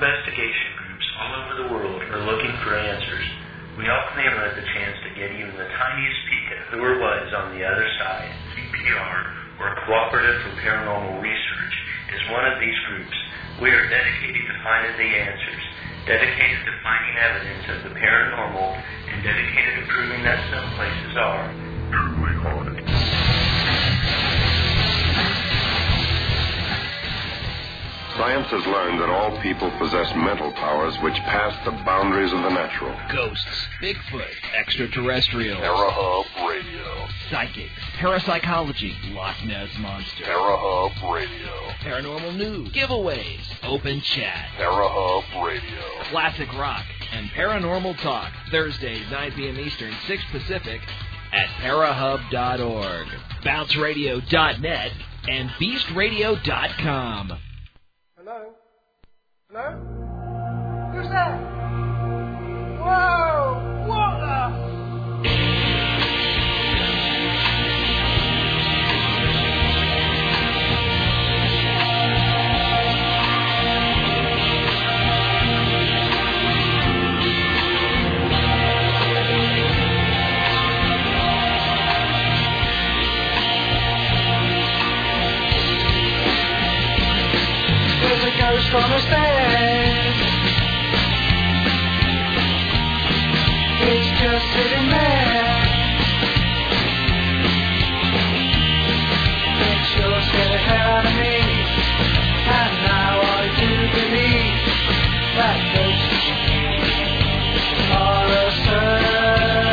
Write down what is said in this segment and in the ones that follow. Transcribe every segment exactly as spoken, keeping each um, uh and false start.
investigation groups all over the world are looking for answers. We all claim us the chance to get even the tiniest peek at who or what is on the other side. C P R, or Cooperative for Paranormal Research, is one of these groups. We are dedicated to finding the answers, dedicated to finding evidence of the paranormal, and dedicated to proving that some places are truly haunted. Science has learned that all people possess mental powers which pass the boundaries of the natural. Ghosts, Bigfoot, extraterrestrials, Terrahub Radio, psychics, parapsychology, Loch Ness Monster, Terrahub Radio, paranormal news, giveaways, open chat, Terrahub Radio, classic rock, and paranormal talk. Thursdays, nine p.m. Eastern, six Pacific, at parahub dot org, bounce radio dot net, and beast radio dot com. Hello? Hello? Who's that? Whoa! What the? Ghost on the stairs. It's just sitting there. It sure scared the hell out of me. And now I do believe that ghosts are a certainty.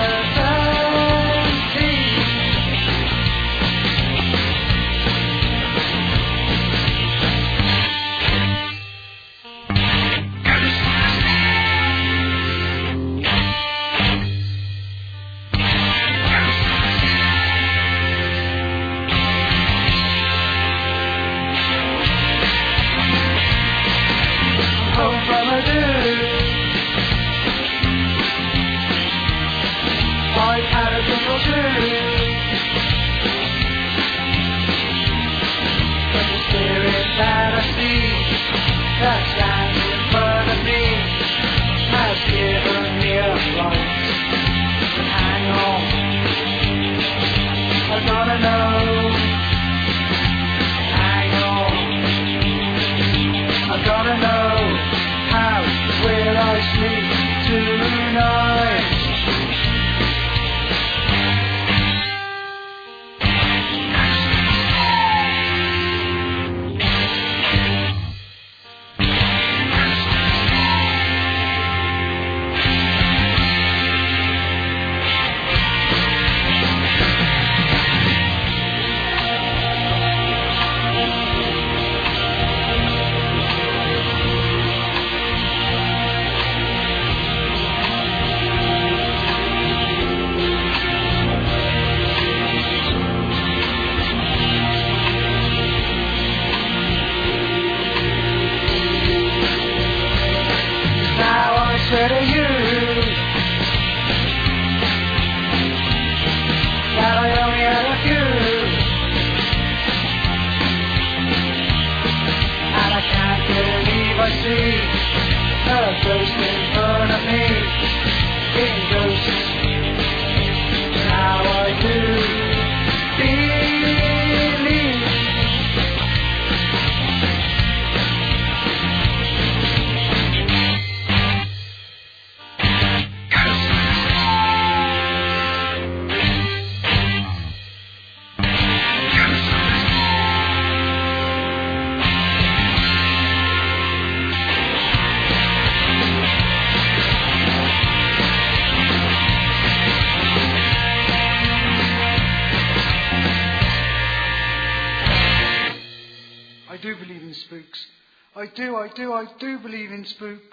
I do, I do, I do believe in spooks.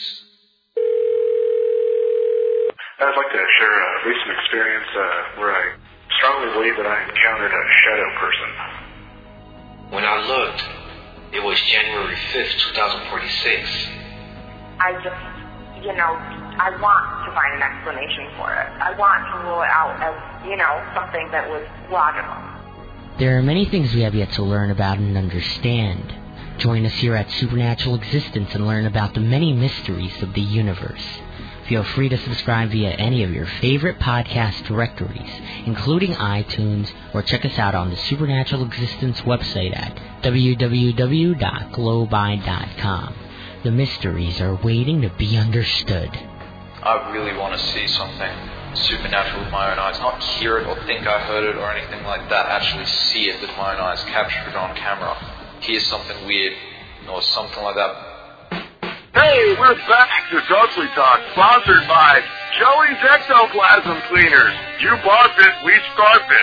I'd like to share a recent experience uh, where I strongly believe that I encountered a shadow person. When I looked, it was January fifth, twenty forty-six. I just, you know, I want to find an explanation for it. I want to rule it out as, you know, something that was logical. There are many things we have yet to learn about and understand. Join us here at Supernatural Existence and learn about the many mysteries of the universe. Feel free to subscribe via any of your favorite podcast directories, including iTunes, or check us out on the Supernatural Existence website at w w w dot globi dot com. The mysteries are waiting to be understood. I really want to see something supernatural with my own eyes, not hear it or think I heard it or anything like that, actually see it with my own eyes, capture it on camera, hear something weird or something like that. Hey, we're back to Ghostly Talk, sponsored by Joey's Ectoplasm Cleaners. You bought it, we scarf it.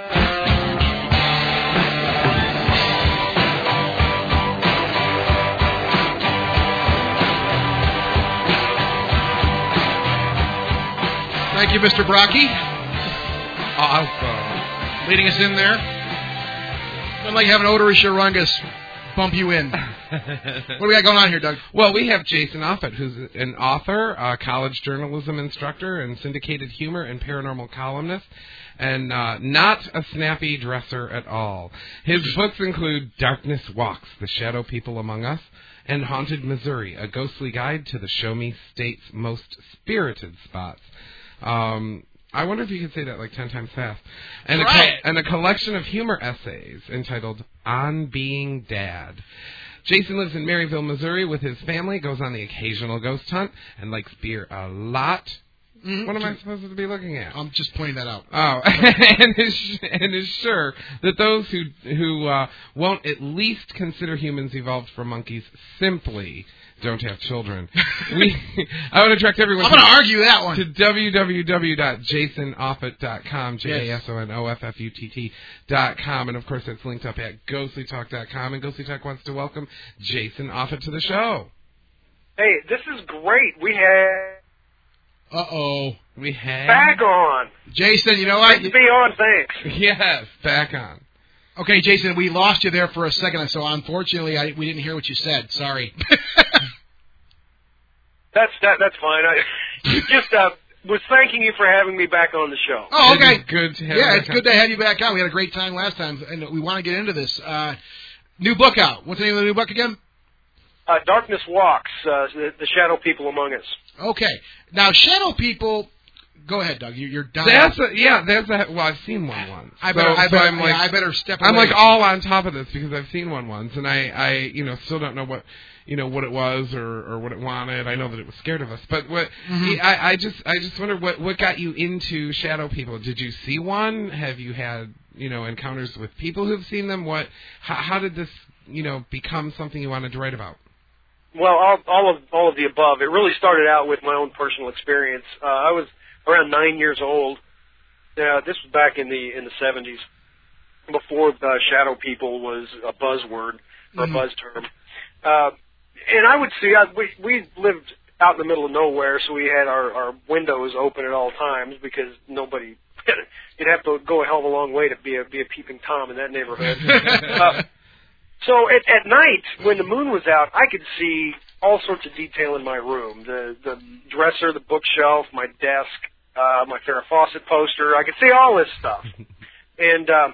Thank you, Mister Brocky. Uh, leading us in there. I'd like to have an odorous Shurungus bump you in. What do we got going on here, Doug? Well, we have Jason Offutt, who's an author, a college journalism instructor, and syndicated humor and paranormal columnist, and uh, not a snappy dresser at all. His books include Darkness Walks, The Shadow People Among Us, and Haunted Missouri, a ghostly guide to the Show Me State's most spirited spots. Um, I wonder if you could say that like ten times fast. And, a, co- and a collection of humor essays entitled On Being Dad. Jason lives in Maryville, Missouri with his family, goes on the occasional ghost hunt, and likes beer a lot. Mm-hmm. What am I supposed to be looking at? I'm just pointing that out. Oh, and, is, and is sure that those who who uh, won't at least consider humans evolved from monkeys simply don't have children. we, I would attract everyone. I'm going to argue that one. To w w w dot jason offutt dot com, J A S O N O F F U T T dot com, and of course that's linked up at ghostly talk dot com, and Ghostly Talk wants to welcome Jason Offutt to the show. Hey, this is great. We have... Uh-oh. We have... Back on. Jason, you know what? Nice to be on, thanks. Yes, back on. Okay, Jason, we lost you there for a second, so unfortunately I, we didn't hear what you said. Sorry. That's that, that's fine. I just uh, was thanking you for having me back on the show. Oh, okay. It is good to have yeah, you it's back good on. to have you back on. We had a great time last time, and we want to get into this. Uh, new book out. What's the name of the new book again? Uh, Darkness Walks, uh, the, the Shadow People Among Us. Okay. Now, Shadow People... Go ahead, Doug. You, you're done. That's a, yeah, that's a, well, I've seen one once. I better, so, I, better so I'm like, yeah, I better step away. I'm like all on top of this because I've seen one once, and I, I, you know, still don't know what, you know, what it was or, or what it wanted. I know that it was scared of us, but what, Mm-hmm. I, I just, I just wonder what, what got you into Shadow People. Did you see one? Have you had, you know, encounters with people who've seen them? What, how, how did this, you know, become something you wanted to write about? Well, all, all of all of the above. It really started out with my own personal experience. Uh, I was around nine years old. Uh, this was back in the in the seventies, before uh, Shadow People was a buzzword or Mm-hmm. a buzz term. Uh, and I would see, I, we we lived out in the middle of nowhere, so we had our, our windows open at all times because nobody. You'd have to go a hell of a long way to be a be a peeping Tom in that neighborhood. uh, So at, at night, when the moon was out, I could see all sorts of detail in my room. The the dresser, the bookshelf, my desk, uh, my Farrah Fawcett poster. I could see all this stuff. And um,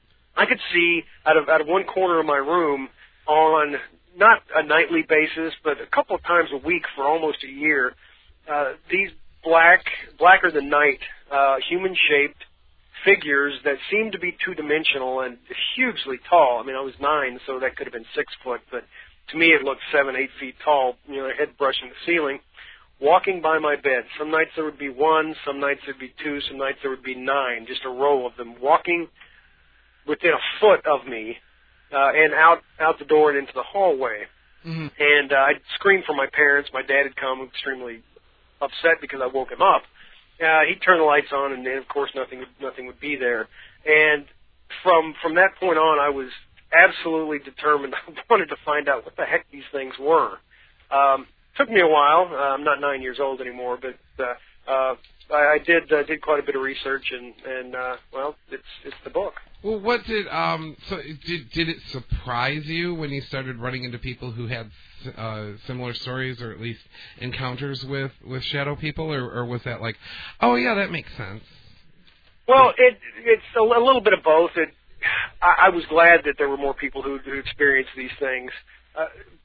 I could see out of out of one corner of my room on not a nightly basis, but a couple of times a week for almost a year, uh, these black, blacker than night, uh, human-shaped figures that seemed to be two-dimensional and hugely tall. I mean, I was nine, so that could have been six foot, but to me it looked seven, eight feet tall, you know, head brushing the ceiling, walking by my bed. Some nights there would be one, some nights there would be two, some nights there would be nine, just a row of them walking within a foot of me uh, and out, out the door and into the hallway. Mm-hmm. And uh, I'd scream for my parents. My dad had come extremely upset because I woke him up. Uh, he'd turn the lights on, and then, of course, nothing nothing would be there. And from from that point on, I was absolutely determined. I wanted to find out what the heck these things were. Um, took me a while. Uh, I'm not nine years old anymore, but uh, uh, I, I did uh, did quite a bit of research, and and uh, well, it's it's the book. Well, what did um so did did it surprise you when you started running into people who had uh, similar stories or at least encounters with, with Shadow People, or, or was that like, oh yeah, that makes sense? Well, it it's a, a little bit of both. It I, I was glad that there were more people who, who experienced these things. uh,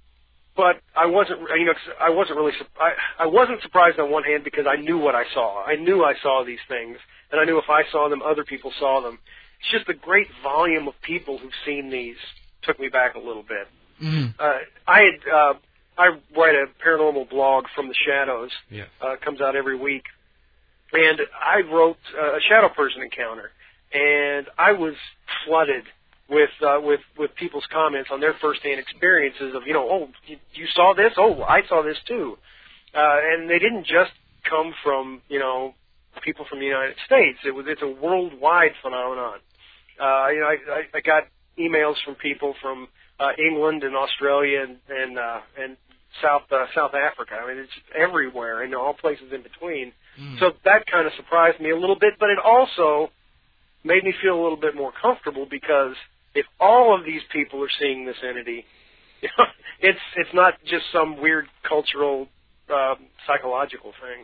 but I wasn't, you know, I wasn't really, I, I wasn't surprised on one hand because I knew what I saw. I knew I saw these things, and I knew if I saw them, other people saw them. It's just the great volume of people who've seen these took me back a little bit. Mm-hmm. Uh, I had, uh, I write a paranormal blog from the shadows. Yes. Uh, it comes out every week. And I wrote uh, a shadow person encounter, and I was flooded with uh, with with people's comments on their firsthand experiences of, you know, oh, you, you saw this? Oh, I saw this too. Uh, and they didn't just come from, you know, people from the United States. It was it's a worldwide phenomenon. Uh, you know, I, I, I got emails from people from uh, England and Australia and and, uh, and South uh, South Africa. I mean, it's everywhere and all places in between. Mm. So that kind of surprised me a little bit, but it also made me feel a little bit more comfortable because if all of these people are seeing this entity, you know, it's it's not just some weird cultural uh, psychological thing.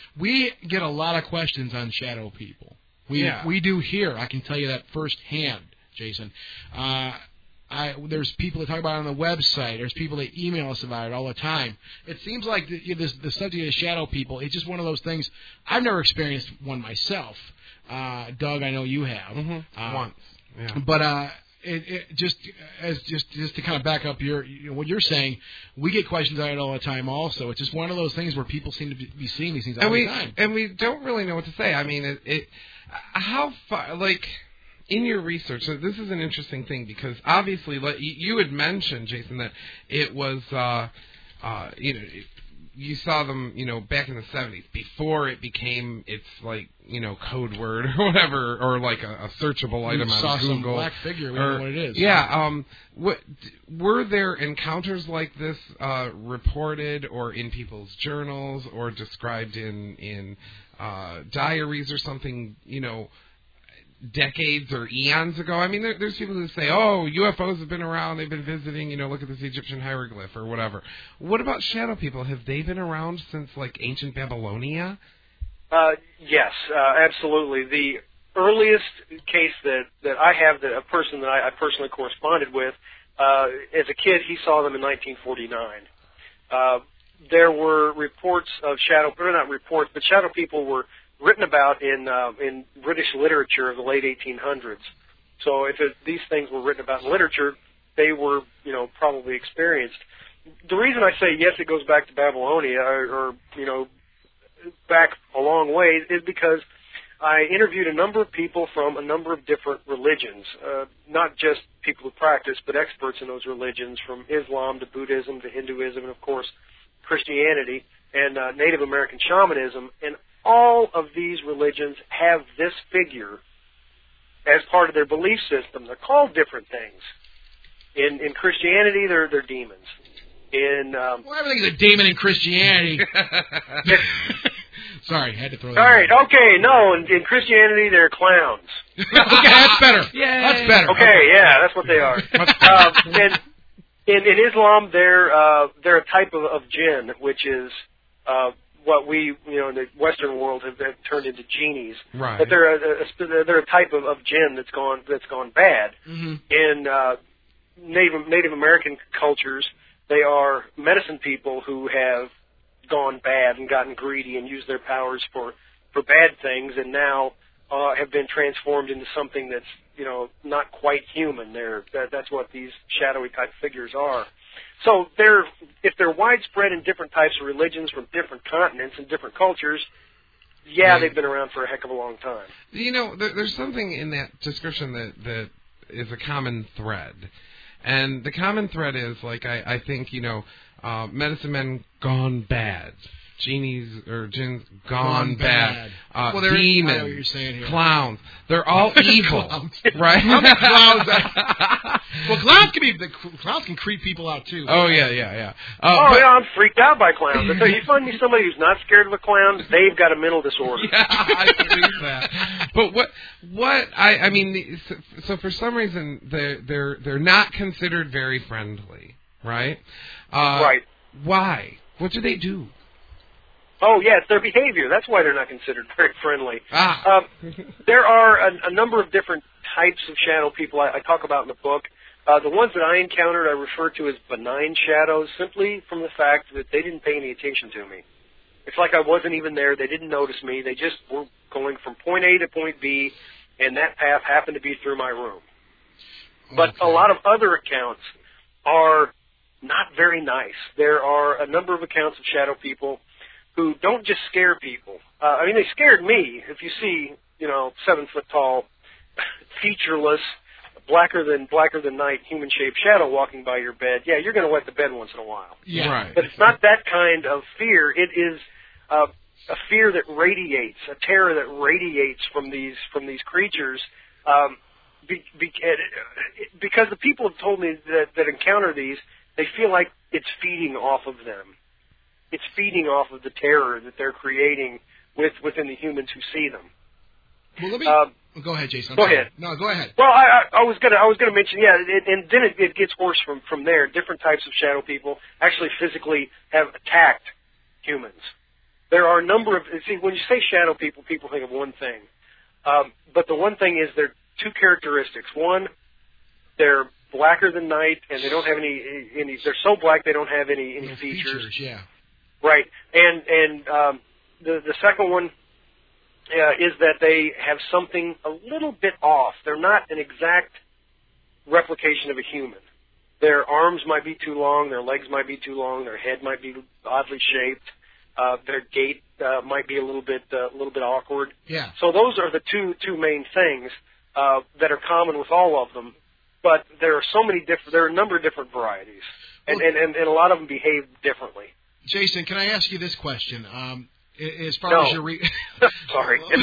We get a lot of questions on shadow people. We yeah. we do here. I can tell you that firsthand, Jason. Uh, I, there's people that talk about it on the website. There's people that email us about it all the time. It seems like the, you know, this, the subject of shadow people, it's just one of those things. I've never experienced one myself. Uh, Doug, I know you have. Mm-hmm. Uh, Once. Yeah. But uh, it, it just as just just to kind of back up your you know, what you're saying, we get questions on it all the time. Also, it's just one of those things where people seem to be, be seeing these things all and the we, time. And we don't really know what to say. I mean, it, it how far like. In your research, so this is an interesting thing because obviously, like, you had mentioned, Jason, that it was, uh, uh, you know, you saw them, you know, back in the seventies before it became its like, you know, code word or whatever, or like a, a searchable item you on saw Google. Some black figure. We or, don't know what it is. Yeah. Um. What were there encounters like this uh, reported or in people's journals or described in in uh, diaries or something? You know. Decades or eons ago. I mean, there, there's people who say, oh, U F Os have been around, they've been visiting, you know, look at this Egyptian hieroglyph or whatever. What about shadow people? Have they been around since, like, ancient Babylonia? Uh, yes, uh, absolutely. The earliest case that, that I have, that a person that I, I personally corresponded with, uh, as a kid, he saw them in nineteen forty-nine. Uh, there were reports of shadow, or not reports, but shadow people were written about in uh, in British literature of the late eighteen hundreds. So if it, these things were written about in literature, they were, you know, probably experienced. The reason I say yes, it goes back to Babylonia, or, or you know, back a long way, is because I interviewed a number of people from a number of different religions, uh, not just people who practice, but experts in those religions, from Islam to Buddhism to Hinduism, and of course Christianity and uh, Native American shamanism, and all of these religions have this figure as part of their belief system. They're called different things. In in Christianity, they're they're demons. In um, well, everything's a demon in Christianity. Sorry, had to throw that. All right, okay, no, in, in Christianity, they're clowns. Okay, that's better. Yeah, that's better. Okay, yeah, that's what they are. um, and in, in Islam, they're uh, they're a type of, of jinn, which is uh, what we, you know, in the Western world have, have turned into genies. Right. But they're a, a they're a type of, of jinn that's gone that's gone bad. Mm-hmm. In uh, Native Native American cultures, they are medicine people who have gone bad and gotten greedy and used their powers for for bad things, and now uh, have been transformed into something that's, you know, not quite human. They're that, that's what these shadowy type figures are. So they're if they're widespread in different types of religions from different continents and different cultures, yeah, they've been around for a heck of a long time. You know, there, there's something in that description that that is a common thread. And the common thread is, like, I, I think, you know, uh, medicine men gone bad. Genies or jinns gone, gone bad. bad. Uh, well, demons, I know what you're saying here. Clowns. They're all evil, clowns. right? How many clowns? Are... well, clowns can be the clowns can creep people out too. Oh yeah, yeah, yeah. Uh, oh but... yeah, I'm freaked out by clowns. So you find me somebody who's not scared of a clown, they've got a mental disorder. Yeah, I believe that. But what what I I mean, so, so for some reason they're they're they're not considered very friendly, right? Uh, right. Why? What do they do? Oh, yeah, it's their behavior. That's why they're not considered very friendly. Ah. Um, there are a, a number of different types of shadow people I, I talk about in the book. Uh, the ones that I encountered, I refer to as benign shadows, simply from the fact that they didn't pay any attention to me. It's like I wasn't even there. They didn't notice me. They just were going from point A to point B, and that path happened to be through my room. But okay. a lot of other accounts are not very nice. There are a number of accounts of shadow people who don't just scare people. Uh, I mean, they scared me. If you see, you know, seven foot tall, featureless, blacker than blacker than night, human shaped shadow walking by your bed, yeah, you're going to wet the bed once in a while. Yeah. Right. But it's not that kind of fear. It is uh, a fear that radiates, a terror that radiates from these from these creatures. Um, be, be, because the people have told me that, that encounter these, they feel like it's feeding off of them. It's feeding off of the terror that they're creating with within the humans who see them. Well, let me Um, go ahead, Jason. I'm go sorry. ahead. No, go ahead. Well, I, I, I was gonna I was gonna mention yeah, it, and then it, it gets worse from from there. Different types of shadow people actually physically have attacked humans. There are a number of see when you say shadow people, people think of one thing, um, but the one thing is there are two characteristics. One, they're blacker than night, and they don't have any any. They're so black they don't have any any No features. features. Yeah. Right, and and um, the the second one. Uh, is that they have something a little bit off. They're not an exact replication of a human. Their arms might be too long, their legs might be too long, their head might be oddly shaped, uh, their gait uh, might be a little bit uh, a little bit awkward. Yeah. So those are the two two main things uh, that are common with all of them. But there are so many different. There are a number of different varieties, and Well, and, and, and a lot of them behave differently. Jason, can I ask you this question? Um, as far No. as your re- Sorry. Of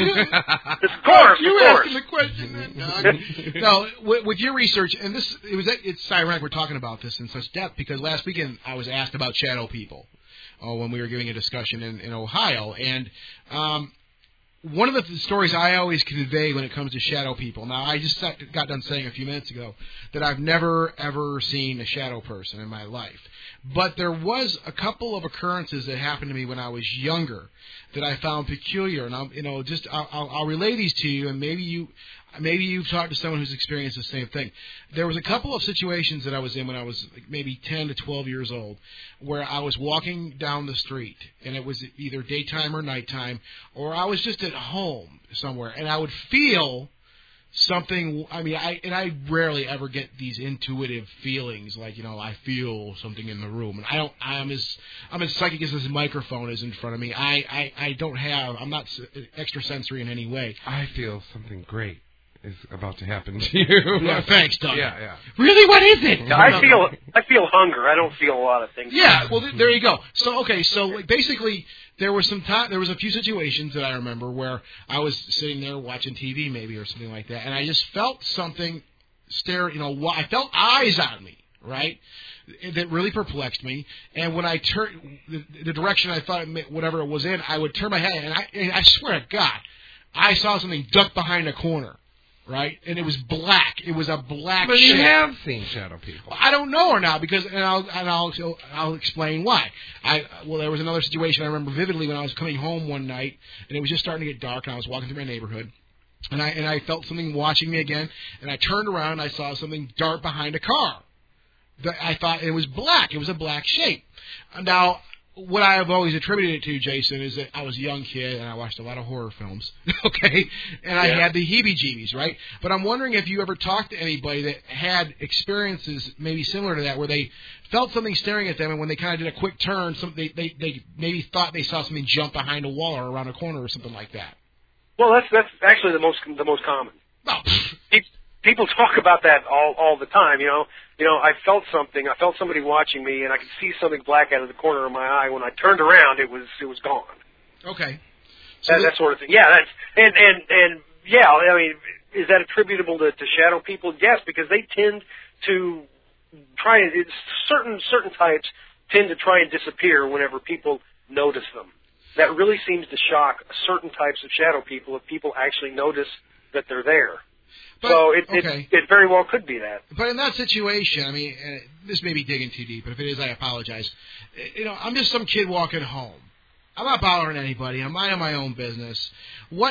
course, you of course. asking the question, then, Doug. No, with, with your research, and this it was it's ironic we're talking about this in such depth because last weekend I was asked about shadow people, oh, when we were giving a discussion in, in Ohio, and um, one of the th- stories I always convey when it comes to shadow people. Now, I just sat, got done saying a few minutes ago that I've never ever seen a shadow person in my life. But there was a couple of occurrences that happened to me when I was younger that I found peculiar, and I'll, you know, just I'll, I'll, I'll relay these to you, and maybe you, maybe you've talked to someone who's experienced the same thing. There was a couple of situations that I was in when I was like maybe ten to twelve years old, where I was walking down the street, and it was either daytime or nighttime, or I was just at home somewhere, and I would feel something. I mean, I and I rarely ever get these intuitive feelings like, you know, I feel something in the room, and I don't. I'm as I'm as psychic as this microphone is in front of me. I I, I don't have. I'm not extrasensory in any way. I feel something great is about to happen to you. Yeah, thanks, Doug. Yeah, yeah. Really, what is it? Yeah, I feel I feel hunger. I don't feel a lot of things. Yeah, well, th- there you go. So, okay, so like, basically, there was some time, there was a few situations that I remember where I was sitting there watching T V, maybe or something like that, and I just felt something stare. You know, wa- I felt eyes on me, right? That really perplexed me. And when I turned the, the direction I thought it meant, whatever it was in, I would turn my head, and I, and I swear to God, I saw something duck behind a corner. Right, and it was black. It was a black. But you shape. have seen shadow people. I don't know or not because, and I'll and I'll I'll explain why. I well, there was another situation I remember vividly when I was coming home one night, and it was just starting to get dark, and I was walking through my neighborhood, and I and I felt something watching me again, and I turned around, and I saw something dart behind a car. That I thought it was black. It was a black shape. Now, what I have always attributed it to, Jason, is that I was a young kid and I watched a lot of horror films, okay? And I Yeah. had the heebie-jeebies, right? But I'm wondering if you ever talked to anybody that had experiences maybe similar to that, where they felt something staring at them, and when they kind of did a quick turn, some, they, they, they maybe thought they saw something jump behind a wall or around a corner or something like that. Well, that's that's actually the most the most common. Oh, Pe- People talk about that all all the time. You know, you know, I felt something. I felt somebody watching me, and I could see something black out of the corner of my eye. When I turned around, it was it was gone. okay. So That, the- that sort of thing. Yeah, that's and and and yeah. I mean, is that attributable to, to shadow people? Yes, because they tend to try and it's certain certain types tend to try and disappear whenever people notice them. That really seems to shock certain types of shadow people if people actually notice that they're there. But- so it, okay. it it very well could be that. But in that situation, I mean, uh, this may be digging too deep, but if it is, I apologize. Uh, You know, I'm just some kid walking home. I'm not bothering anybody. I'm minding my own business. What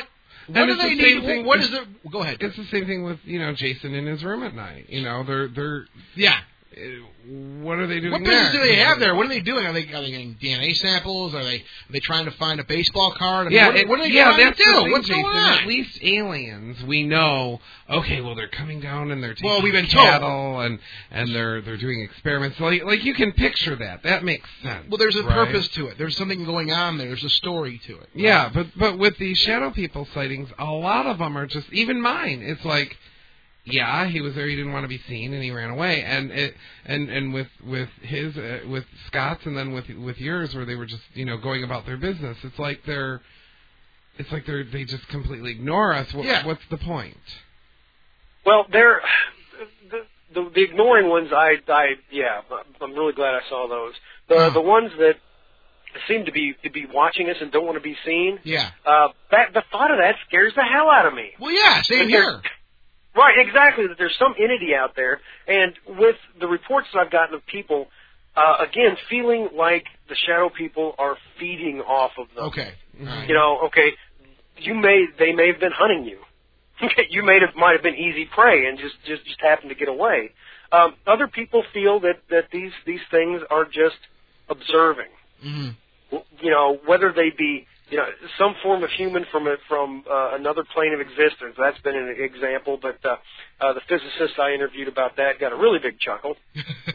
What and do it's they the same need? thing, What is it? Go ahead. It's the same thing with, you know, Jason in his room at night. You know, they're they're yeah. What are they doing? What business there? do they have there? What are they doing? Are they are they getting D N A samples? Are they are they trying to find a baseball card? I mean, yeah, what, it, what are they yeah, trying that's to do? the thing, What's Jason. going on? At least aliens, we know. Okay, well, they're coming down and they're taking well, we've been cattle told. and and they're they're doing experiments. Like like you can picture that. That makes sense. Well, there's a right? purpose to it. There's something going on there. There's a story to it. Yeah, but but with these shadow people sightings, a lot of them are just even mine. It's like. Yeah, he was there. He didn't want to be seen, and he ran away. And it, and and with with his uh, with Scott's, and then with with yours, where they were just you know going about their business. It's like they're, it's like they're they just completely ignore us. What, yeah. What's the point? Well, they're the, the the ignoring ones. I I yeah, I'm really glad I saw those. The oh. the ones that seem to be to be watching us and don't want to be seen. Yeah. Uh, that the thought of that scares the hell out of me. Well, yeah, same here. Right, exactly, that there's some entity out there, and with the reports that I've gotten of people, uh, again, feeling like the shadow people are feeding off of them. Okay. Right. You know, okay, you may, they may have been hunting you. You may have, might have been easy prey and just, just, just happened to get away. Um, other people feel that, that these, these things are just observing. Mm-hmm. You know, whether they be, you know, some form of human from a, from uh, another plane of existence. That's been an example, but uh, uh, the physicist I interviewed about that got a really big chuckle. uh,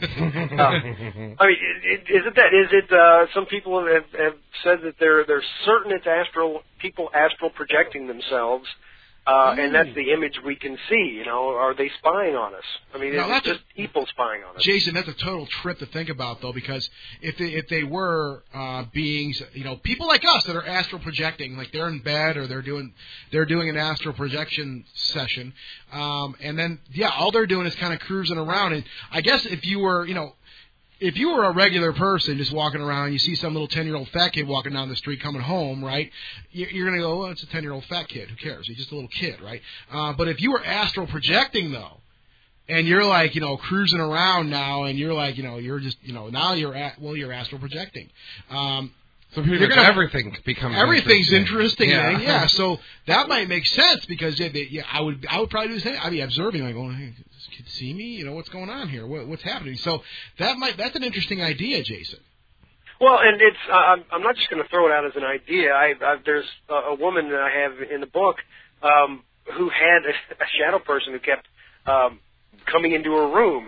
I mean, it, it, is it that? Is it? Uh, some people have, have said that they're they're certain it's astral people astral projecting themselves. Uh, and that's the image we can see, you know. Are they spying on us? I mean, no, it's just a, people spying on us. Jason, that's a total trip to think about, though, because if they, if they were uh, beings, you know, people like us that are astral projecting, like they're in bed or they're doing they're doing an astral projection session, um, and then, yeah, all they're doing is kind of cruising around. And I guess if you were, you know, if you were a regular person just walking around, you see some little ten-year-old fat kid walking down the street coming home, right? You're going to go, well, it's a ten-year-old fat kid. Who cares? He's just a little kid, right? Uh, but if you were astral projecting, though, and you're like, you know, cruising around now, and you're like, you know, you're just, you know, now you're at, well, you're astral projecting. Um, So pretty You're much gonna, everything becomes everything's interesting. interesting. Yeah. Man. yeah. So that might make sense because yeah, they, yeah, I would I would probably do the same. I'd be observing, like, going, hey, does this kid see me? You know, what's going on here? What, what's happening? So that might that's an interesting idea, Jason. Well, and it's uh, I'm, I'm not just going to throw it out as an idea. I, I, there's a, a woman that I have in the book um, who had a, a shadow person who kept um, coming into her room,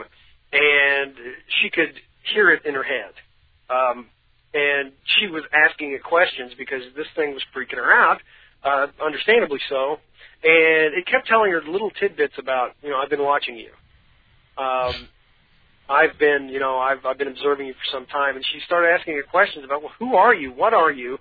and she could hear it in her head. Um, And she was asking it questions because this thing was freaking her out, uh, understandably so. And it kept telling her little tidbits about, you know, I've been watching you. Um, I've been, you know, I've, I've been observing you for some time. And she started asking it questions about, well, who are you? What are you?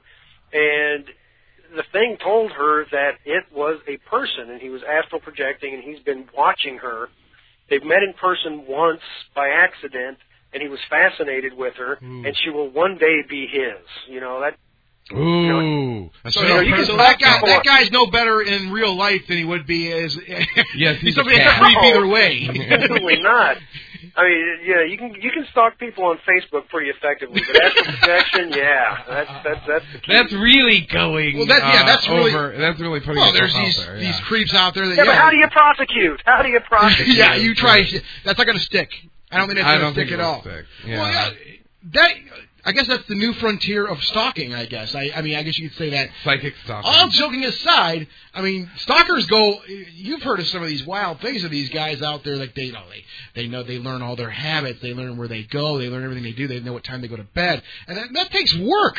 And the thing told her that it was a person, and he was astral projecting, and he's been watching her. They've met in person once by accident, and he was fascinated with her, mm. and she will one day be his. You know, that... Ooh. You know, so, you know, you can, so that, guy, that guy's no better in real life than he would be as... Yes, he's somebody a that's creep either way. Definitely not. I mean, yeah, you can you can stalk people on Facebook pretty effectively, but astral projection, yeah, that's that's that's the key. That's really going. Well, that, yeah, that's uh, really over, that's really putting. Well, there's out these there, yeah. these creeps out there that. Yeah, Yeah, but how do you prosecute? How do you prosecute? yeah, you try. That's not going to stick. I don't think that's going to stick at all. Stick. Yeah. Well, yeah, that. I guess that's the new frontier of stalking, I guess. I, I mean, I guess you could say that. Psychic stalking. All joking aside, I mean, stalkers go, you've heard of some of these wild things of these guys out there, like they, you know, they, they know, they learn all their habits, they learn where they go, they learn everything they do, they know what time they go to bed, and that, that takes work.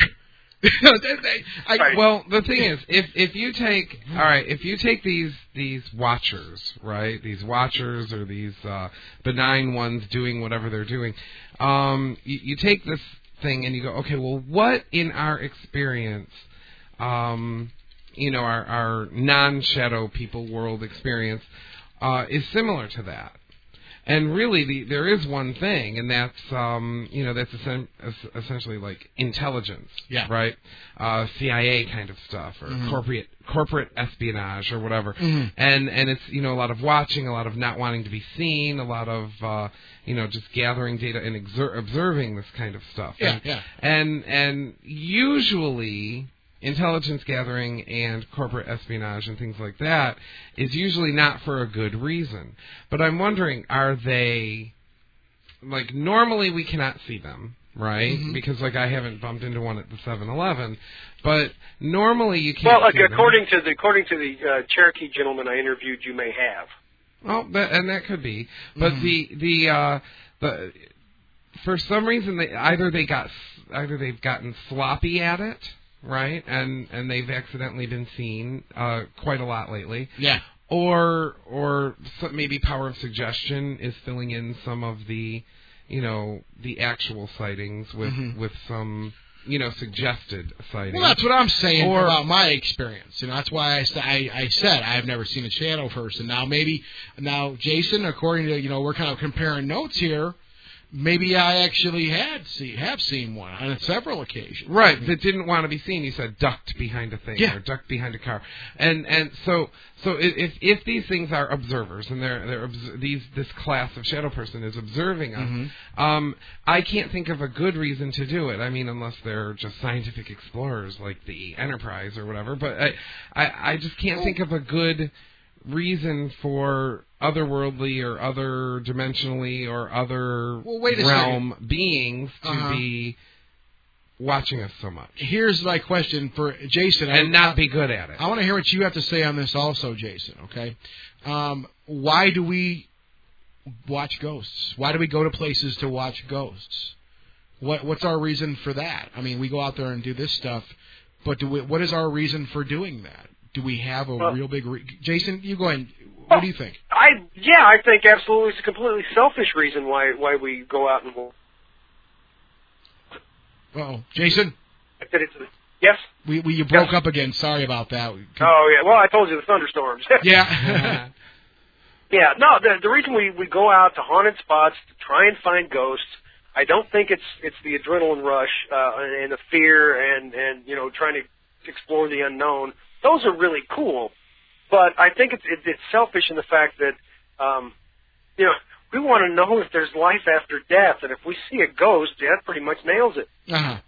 I, right. Well, the thing is, if if you take, all right, if you take these these watchers, right, these watchers or these uh, benign ones doing whatever they're doing, um, you, you take this thing and you go, okay, well, what in our experience, um, you know, our, our non-shadow people world experience uh, is similar to that? And really, the, there is one thing, and that's, um, you know, that's essen- essentially like intelligence, yeah. right? Uh, C I A kind of stuff, or mm-hmm. corporate corporate espionage, or whatever. Mm-hmm. And and it's, you know, a lot of watching, a lot of not wanting to be seen, a lot of, uh, you know, just gathering data and exer- observing this kind of stuff. Yeah, and, yeah. And and usually, intelligence gathering and corporate espionage and things like that is usually not for a good reason. But I'm wondering, are they, like, normally we cannot see them, right? Mm-hmm. Because, like, I haven't bumped into one at the seven eleven, but normally you can't well, like, see according them. to the according to the uh, Cherokee gentleman I interviewed, you may have. Oh, that, and that could be, but mm-hmm. the the uh, the for some reason they either they got either they've gotten sloppy at it, right, and and they've accidentally been seen uh, quite a lot lately. Yeah. Or or maybe power of suggestion is filling in some of the, you know, the actual sightings with mm-hmm. with some, you know, suggested sightings. Well, that's what I'm saying or, about my experience. You know, that's why I, I, I said I've never seen a shadow person. Now, maybe, now, Jason, according to, you know, we're kind of comparing notes here, maybe I actually had see, have seen one on several occasions. Right, that didn't want to be seen. You said ducked behind a thing yeah. or ducked behind a car. And and so so if if these things are observers and they're they're these this class of shadow person is observing us, mm-hmm. um, I can't think of a good reason to do it. I mean, unless they're just scientific explorers like the Enterprise or whatever. But I I, I just can't think of a good reason for otherworldly or other dimensionally or other well, wait a realm second. beings to uh-huh. be watching us so much. Here's my question for Jason. And I, not be good at it. I want to hear what you have to say on this also, Jason, okay? Um, why do we watch ghosts? Why do we go to places to watch ghosts? What What's our reason for that? I mean, we go out there and do this stuff, but do we, what is our reason for doing that? Do we have a well, real big... Re- Jason, you go ahead. What well, do you think? I Yeah, I think absolutely it's a completely selfish reason why why we go out and... Uh-oh. Jason? I said it's a, yes? We, we You broke yes. up again. Sorry about that. Oh, yeah. Well, I told you the thunderstorms. yeah. yeah, no, the, the reason we, we go out to haunted spots to try and find ghosts, I don't think it's it's the adrenaline rush uh, and the fear and, and, you know, trying to explore the unknown. Those are really cool, but I think it's it, it's selfish in the fact that, um, you know, we want to know if there's life after death, and if we see a ghost, that pretty much nails it. Uh-huh.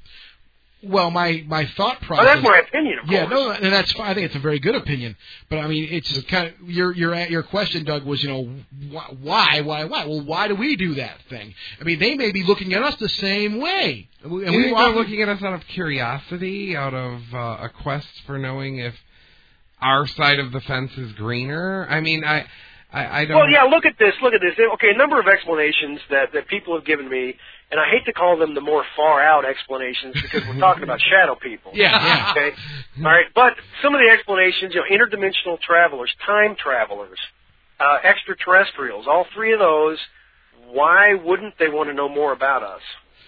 Well, my, my thought process... Well, that's my opinion, of yeah, course. no, and that's fine. I think it's a very good opinion. But, I mean, it's just kind of... Your your your question, Doug, was, you know, why, why, why? Well, why do we do that thing? I mean, they may be looking at us the same way. And we, and you we think are they're looking at us out of curiosity, out of uh, a quest for knowing if our side of the fence is greener? I mean, I... I, I don't... Well, yeah, look at this, look at this. Okay, a number of explanations that, that people have given me, and I hate to call them the more far-out explanations because we're talking about shadow people. Yeah, yeah. Okay? All right, but some of the explanations, you know, interdimensional travelers, time travelers, uh, extraterrestrials, all three of those, why wouldn't they want to know more about us?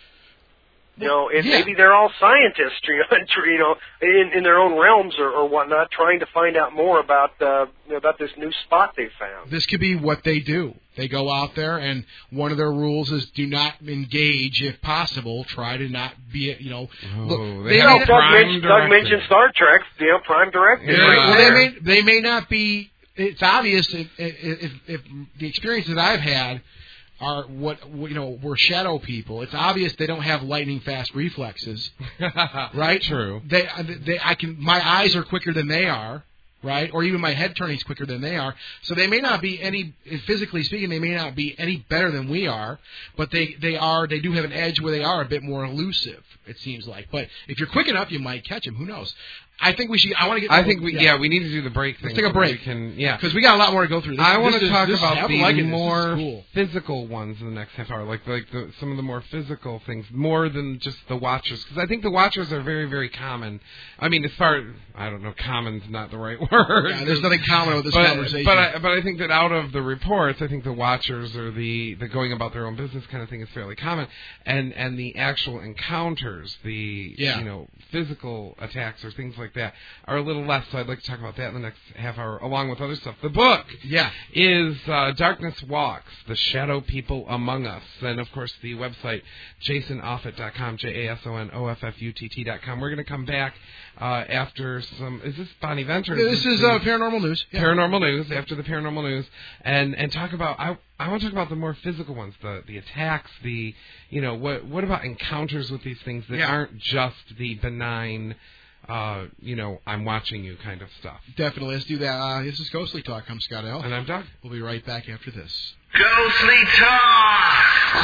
You know, and yeah. maybe they're all scientists, you know, in, in their own realms or, or whatnot, trying to find out more about uh, about this new spot they found. This could be what they do. They go out there, and one of their rules is do not engage if possible. Try to not be, you know. Oh, look, they they have may Doug, prime mentioned, Doug mentioned Star Trek, you know, Prime Directive. Yeah. Right well, there. they may they may not be. It's obvious if, if, if the experiences I've had are what, you know, we're shadow people. It's obvious they don't have lightning fast reflexes, right? True. They, they, I can, my eyes are quicker than they are, right? Or even my head turning's quicker than they are. So they may not be any, physically speaking, they may not be any better than we are, but they, they are, they do have an edge where they are a bit more elusive, it seems like. But if you're quick enough, you might catch them. Who knows? I think we should. I want to get. I think we. Yeah. yeah, we need to do the break thing. Let's take a break. We can, yeah, because we got a lot more to go through. This, I want this to is, talk this, about the like more cool. physical ones in the next half hour, like like the, some of the more physical things, more than just the Watchers, because I think the Watchers are very very common. I mean, as far I don't know, common's not the right word. Yeah, there's nothing common with this but, conversation. But I, but I think that out of the reports, I think the Watchers or the the going about their own business kind of thing is fairly common, and and the actual encounters, the yeah. you know physical attacks or things like that are a little less. So I'd like to talk about that in the next half hour, along with other stuff. The book, yeah, is uh, Darkness Walks: The Shadow People Among Us, and of course the website jason offutt dot com, J A S O N O F F U T T dot com. We're going to come back uh, after some. Is this Bonnie Venter? Yeah, this is uh, paranormal news. Yeah. Paranormal news after the paranormal news, and and talk about. I I want to talk about the more physical ones, the the attacks, the you know what what about encounters with these things that yeah. aren't just the benign. uh, you know, I'm watching you kind of stuff. Definitely. Let's do that. Uh, this is Ghostly Talk. I'm Scott L. And I'm Doug. We'll be right back after this. Ghostly Talk!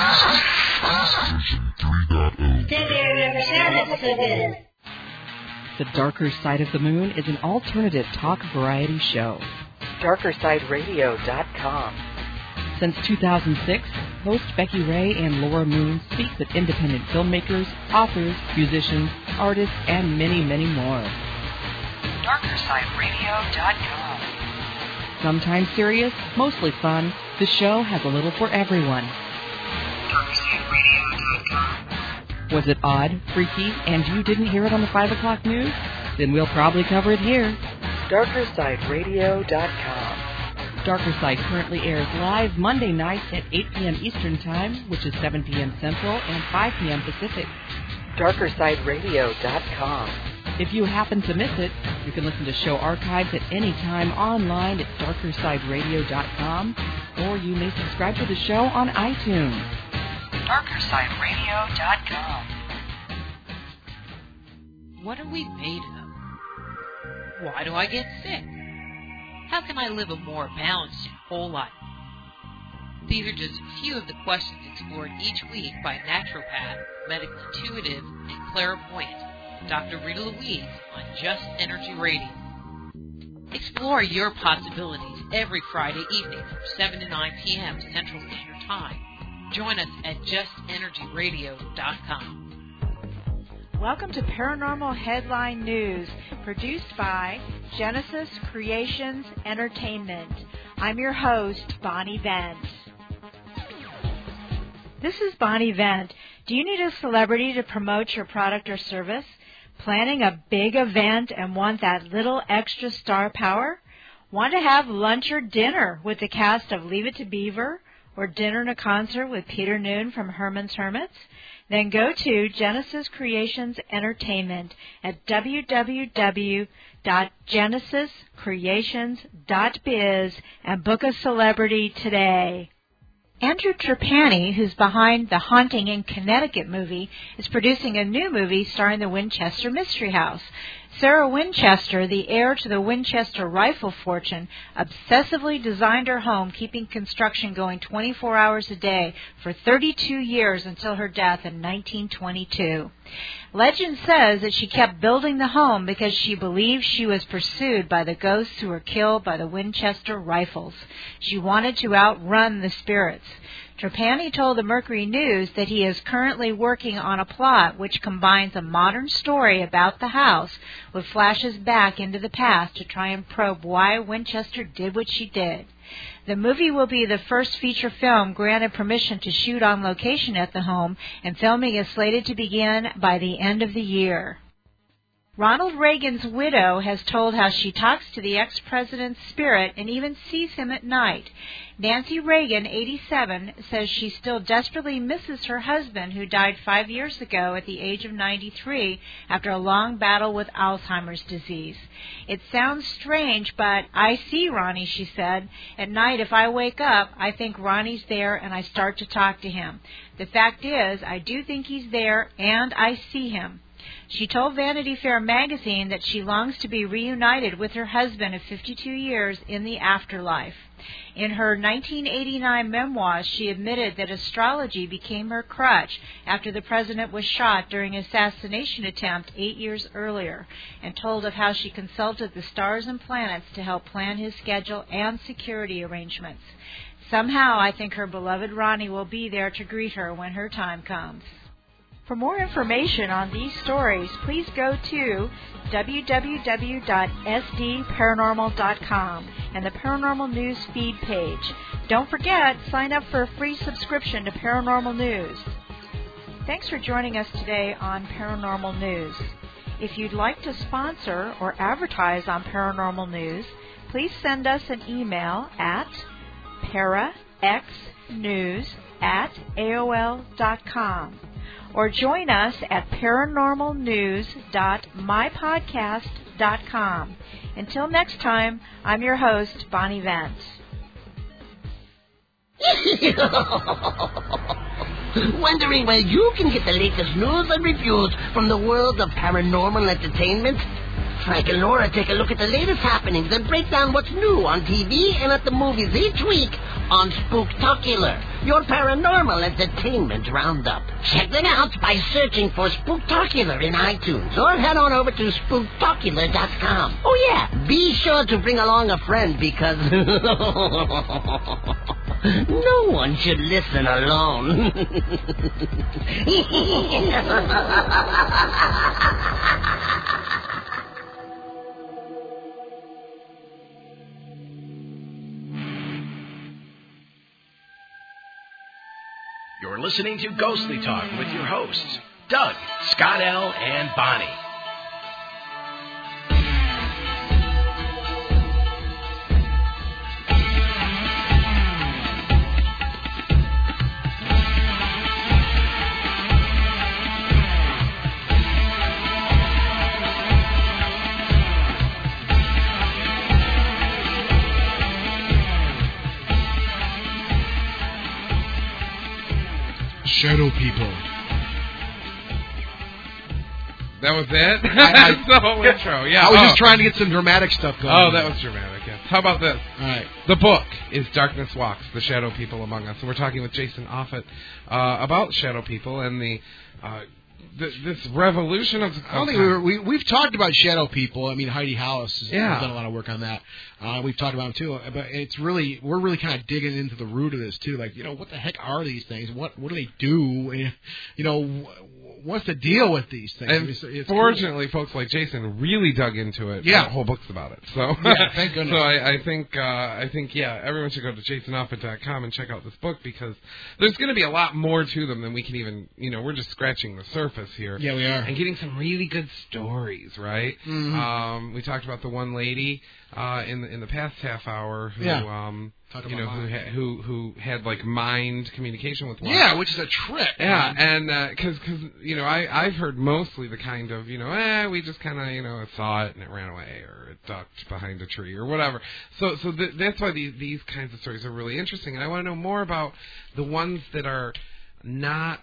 never sounded so good. The Darker Side of the Moon is an alternative talk variety show. darker side radio dot com. Since two thousand six, host Becky Ray and Laura Moon speak with independent filmmakers, authors, musicians, artists, and many, many more. darker side radio dot com. Sometimes serious, mostly fun, the show has a little for everyone. darker side radio dot com. Was it odd, freaky, and you didn't hear it on the five o'clock news? Then we'll probably cover it here. darker side radio dot com. Darker Side currently airs live Monday nights at eight p.m. Eastern Time, which is seven p.m. Central and five p.m. Pacific. darker side radio dot com. If you happen to miss it, you can listen to show archives at any time online at darker side radio dot com, or you may subscribe to the show on iTunes. darker side radio dot com. What are we made of? Why do I get sick? How can I live a more balanced and whole life? These are just a few of the questions explored each week by naturopath, medical intuitive, and clairvoyant Doctor Rita Louise on Just Energy Radio. Explore your possibilities every Friday evening from seven to nine p.m. Central Standard Time. Join us at just energy radio dot com. Welcome to Paranormal Headline News, produced by Genesis Creations Entertainment. I'm your host, Bonnie Vent. This is Bonnie Vent. Do you need a celebrity to promote your product or service? Planning a big event and want that little extra star power? Want to have lunch or dinner with the cast of Leave It to Beaver? Or dinner and a concert with Peter Noon from Herman's Hermits? Then go to Genesis Creations Entertainment at w w w dot genesis creations dot biz and book a celebrity today. Andrew Trapani, who's behind the Haunting in Connecticut movie, is producing a new movie starring the Winchester Mystery House. Sarah Winchester, the heir to the Winchester rifle fortune, obsessively designed her home, keeping construction going twenty-four hours a day for thirty-two years until her death in nineteen twenty-two. Legend says that she kept building the home because she believed she was pursued by the ghosts who were killed by the Winchester rifles. She wanted to outrun the spirits. Trapani told the Mercury News that he is currently working on a plot which combines a modern story about the house with flashes back into the past to try and probe why Winchester did what she did. The movie will be the first feature film granted permission to shoot on location at the home, and filming is slated to begin by the end of the year. Ronald Reagan's widow has told how she talks to the ex-president's spirit and even sees him at night. Nancy Reagan, eighty-seven, says she still desperately misses her husband, who died five years ago at the age of ninety-three after a long battle with Alzheimer's disease. It sounds strange, but I see Ronnie, she said. At night, if I wake up, I think Ronnie's there and I start to talk to him. The fact is, I do think he's there and I see him. She told Vanity Fair magazine that she longs to be reunited with her husband of fifty-two years in the afterlife. In her nineteen eighty-nine memoirs, she admitted that astrology became her crutch after the president was shot during an assassination attempt eight years earlier, and told of how she consulted the stars and planets to help plan his schedule and security arrangements. Somehow, I think her beloved Ronnie will be there to greet her when her time comes. For more information on these stories, please go to w w w dot s d paranormal dot com and the Paranormal News feed page. Don't forget, sign up for a free subscription to Paranormal News. Thanks for joining us today on Paranormal News. If you'd like to sponsor or advertise on Paranormal News, please send us an email at paraxnews at a o l dot com. Or join us at paranormal news dot my podcast dot com. Until next time, I'm your host, Bonnie Vance. Wondering where you can get the latest news and reviews from the world of paranormal entertainment? Frank and Laura take a look at the latest happenings and break down what's new on T V and at the movies each week on Spooktacular, your paranormal entertainment roundup. Check them out by searching for Spooktacular in iTunes or head on over to spooktacular dot com. Oh yeah, be sure to bring along a friend because no one should listen alone. You're listening to Ghostly Talk with your hosts, Doug, Scott L., and Bonnie. Shadow people. That was it? I, I, That's the whole intro, yeah. I was oh. just trying to get some dramatic stuff going. Oh, that was dramatic, yes. How about this? All right. The book is Darkness Walks, The Shadow People Among Us. And we're talking with Jason Offutt uh, about shadow people and the... Uh, th- this revolution of... I don't think we were, we, we've talked about shadow people. I mean, Heidi Hollis has yeah. done a lot of work on that. Uh, we've talked about them, too. But it's really... We're really kind of digging into the root of this, too. Like, you know, what the heck are these things? What what do they do? And, you know... What's the deal with these things? And it's, it's fortunately, cool. folks like Jason really dug into it. Yeah, the whole book's about it. So yeah, thank goodness. So I, I think uh, I think yeah, everyone should go to jason offutt dot com and check out this book because there's going to be a lot more to them than we can even you know we're just scratching the surface here. Yeah, we are, and getting some really good stories. Right. Mm-hmm. Um, we talked about the one lady uh, in the in the past half hour who. Yeah. Um, Talk you know who, ha- who who had like mind communication with one. Yeah, which is a trick. Yeah, man. and because uh, because you know I I've heard mostly the kind of you know eh we just kind of you know saw it and it ran away or it ducked behind a tree or whatever. So so th- that's why these these kinds of stories are really interesting, and I want to know more about the ones that are not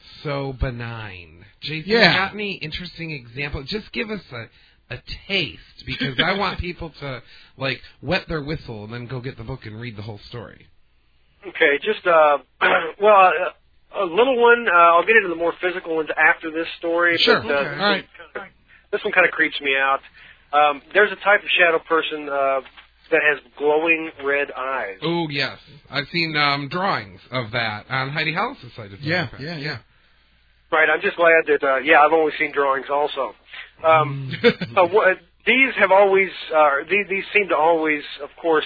so benign. Jason, yeah. you got any interesting examples? Just give us a. a taste, because I want people to, like, wet their whistle and then go get the book and read the whole story. Okay, just, uh, well, uh, a little one, uh, I'll get into the more physical ones after this story. Sure, but, uh, okay. this All right. One, this one kind of creeps me out. Um, there's a type of shadow person uh, that has glowing red eyes. Oh, yes. I've seen um, drawings of that on Heidi Hollis' site. Yeah, yeah, yeah. Right, I'm just glad that, uh, yeah, I've only seen drawings also. Um, uh, what, these have always, uh, these, these seem to always, of course,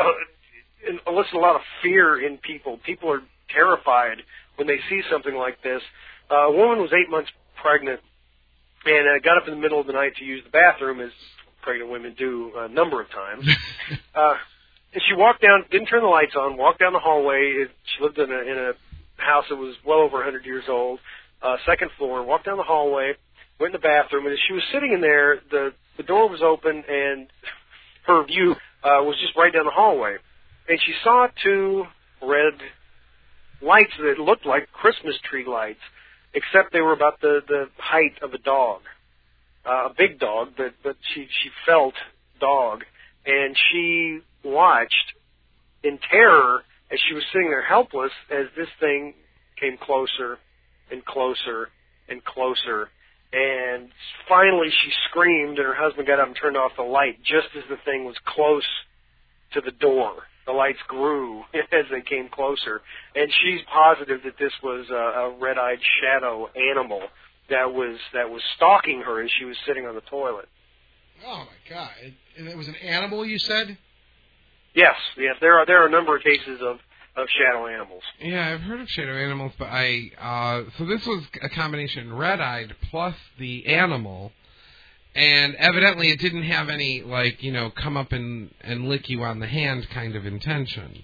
elicit a lot of fear in people. People are terrified when they see something like this. Uh, a woman was eight months pregnant and uh, got up in the middle of the night to use the bathroom, as pregnant women do a number of times. uh, and she walked down, didn't turn the lights on, walked down the hallway. She lived in a, in a house that was well over one hundred years old, uh, second floor, walked down the hallway, went in the bathroom, and as she was sitting in there, the, the door was open, and her view uh, was just right down the hallway. And she saw two red lights that looked like Christmas tree lights, except they were about the, the height of a dog, uh, a big dog, but, but she, she felt dog. And she watched in terror as she was sitting there helpless as this thing came closer and closer and closer. And finally she screamed, and her husband got up and turned off the light just as the thing was close to the door. The lights grew as they came closer. And she's positive that this was a, a red-eyed shadow animal that was that was stalking her as she was sitting on the toilet. Oh, my God. It, and it was an animal, you said? Yes, yes. There are there are a number of cases of, of shadow animals. Yeah, I've heard of shadow animals, but I... Uh, so this was a combination red-eyed plus the animal, and evidently it didn't have any, like, you know, come up and, and lick you on the hand kind of intention.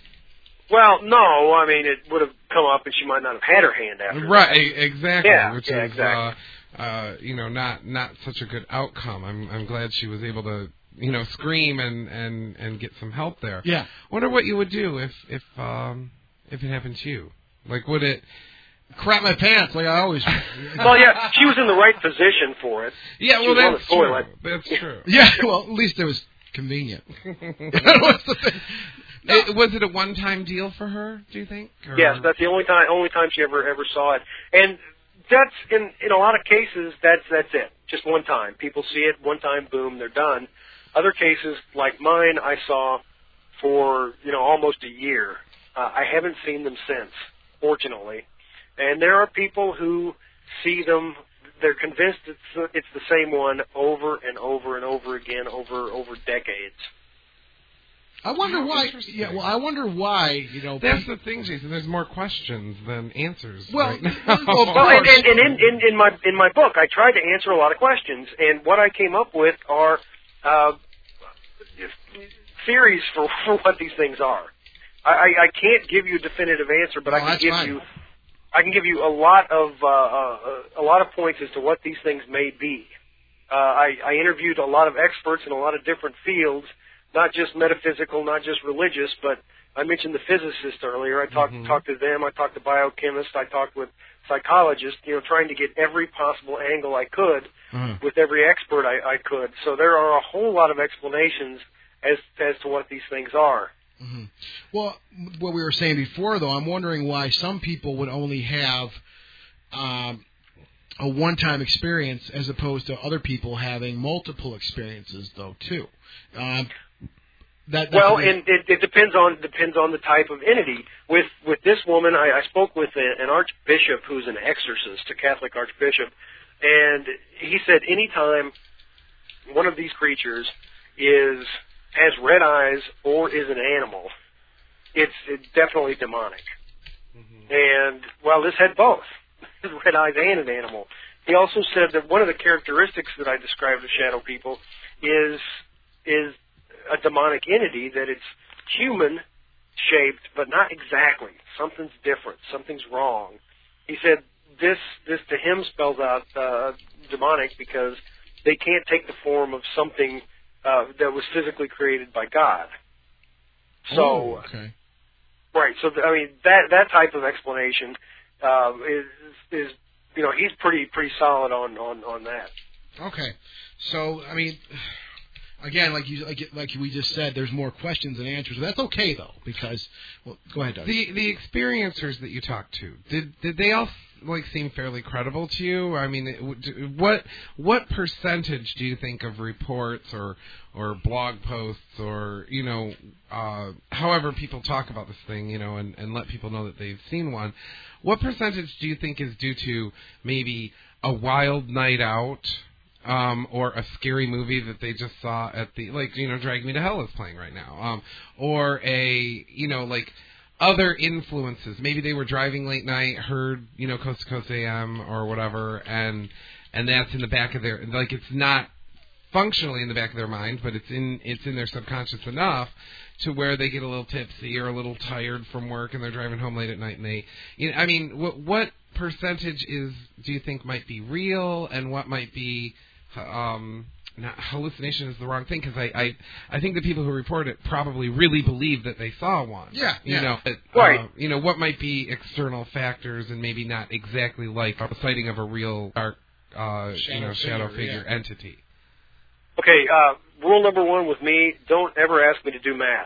Well, no, I mean, it would have come up and she might not have had her hand after Right, that. exactly, yeah, which yeah, is, exactly. uh, uh, you know, not not such a good outcome. I'm I'm glad she was able to, you know, scream and, and, and get some help there. Yeah. Wonder what you would do if if um if it happened to you. Like, would it crap my pants like I always. Well, yeah, she was in the right position for it. Yeah, She well, was on that's the toilet. true. That's true. Yeah, well, at least it was convenient. What's the thing? It, was it a one-time deal for her, do you think? Or? Yes, that's the only time only time she ever ever saw it. And that's in in a lot of cases that's that's it. Just one time. People see it one time, boom, they're done. Other cases like mine I saw for, you know, almost a year. Uh, I haven't seen them since, fortunately. And there are people who see them, they're convinced it's it's the same one over and over and over again over over decades. I wonder why. Yeah, well, I wonder why. You know, that's people, the thing, Jason. There's more questions than answers. Well, right now. well, well and, and, and in, in, in my in my book, I tried to answer a lot of questions, and what I came up with are uh, theories for, for what these things are. I, I, I can't give you a definitive answer, but no, I can give fine. you I can give you a lot of uh, uh, a lot of points as to what these things may be. Uh, I, I interviewed a lot of experts in a lot of different fields. Not just metaphysical, not just religious, but I mentioned the physicists earlier. I talked mm-hmm. talked to them. I talked to biochemists. I talked with psychologists, you know, trying to get every possible angle I could mm-hmm. with every expert I, I could. So there are a whole lot of explanations as as to what these things are. Mm-hmm. Well, what we were saying before, though, I'm wondering why some people would only have um, a one-time experience as opposed to other people having multiple experiences, though, too. Um, That, well, and it, it depends on depends on the type of entity. With with this woman, I, I spoke with a, an archbishop who's an exorcist, a Catholic archbishop, and he said anytime one of these creatures is has red eyes or is an animal, it's, it's definitely demonic. Mm-hmm. And well, this had both red eyes and an animal. He also said that one of the characteristics that I described of shadow people is is a demonic entity, that it's human-shaped, but not exactly. Something's different. Something's wrong. He said this this to him spells out uh, demonic because they can't take the form of something uh, that was physically created by God. So, oh, okay. Right. So, I mean, that that type of explanation uh, is is you know he's pretty pretty solid on on on that. Okay. So, I mean. Again, like you, like, like we just said, there's more questions than answers. That's okay though, because well, go ahead, Doug. The the experiencers that you talked to, did did they all like seem fairly credible to you? I mean, it, what what percentage do you think of reports or or blog posts or you know, uh, however people talk about this thing, you know, and, and let people know that they've seen one? What percentage do you think is due to maybe a wild night out? Um, or a scary movie that they just saw at the, like, you know, Drag Me to Hell is playing right now. Um, or a, you know, like, other influences. Maybe they were driving late night, heard, you know, Coast to Coast A M or whatever, and and that's in the back of their, like, it's not functionally in the back of their mind, but it's in it's in their subconscious enough to where they get a little tipsy or a little tired from work and they're driving home late at night and they, you know, I mean, what, what percentage is, do you think might be real and what might be, Um, not, hallucination is the wrong thing because I, I I think the people who report it probably really believe that they saw one. Yeah, you yeah. know, but, right. Uh, you know what might be external factors and maybe not exactly like a sighting of a real dark, uh, shadow you know, shadow figure, figure yeah. entity. Okay, uh, rule number one with me: don't ever ask me to do math.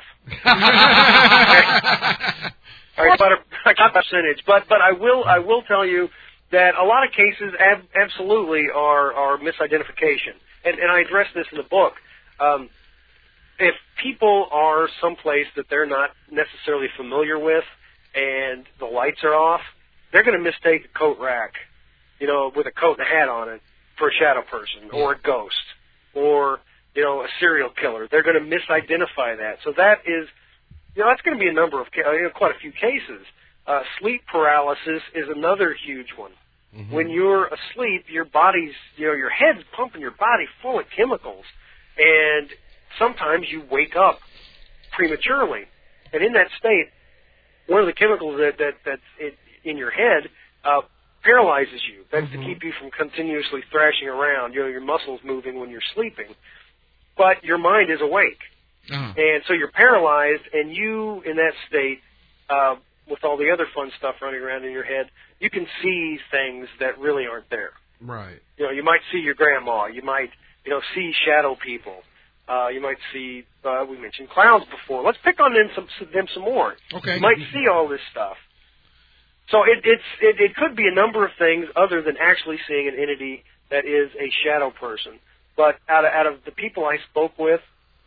All right, but I got percentage, but but I will I will tell you that a lot of cases ab- absolutely are, are misidentification. And, and I address this in the book. Um, if people are someplace that they're not necessarily familiar with and the lights are off, they're going to mistake a coat rack, you know, with a coat and a hat on it for a shadow person or a ghost or, you know, a serial killer. They're going to misidentify that. So that is, you know, that's going to be a number of, you know, quite a few cases. Uh, sleep paralysis is another huge one. Mm-hmm. When you're asleep, your body's, you know, your head's pumping your body full of chemicals, and sometimes you wake up prematurely. And in that state, one of the chemicals that, that that's in, in your head uh, paralyzes you. That's mm-hmm. to keep you from continuously thrashing around. You know, your muscles moving when you're sleeping, but your mind is awake, uh-huh. and so you're paralyzed. And you, in that state, uh, with all the other fun stuff running around in your head, you can see things that really aren't there. Right. You know, you might see your grandma. You might, you know, see shadow people. Uh, you might see, uh, we mentioned clowns before. Let's pick on them some, them some more. Okay. You might see all this stuff. So it, it's, it, it could be a number of things other than actually seeing an entity that is a shadow person. But out of, out of the people I spoke with,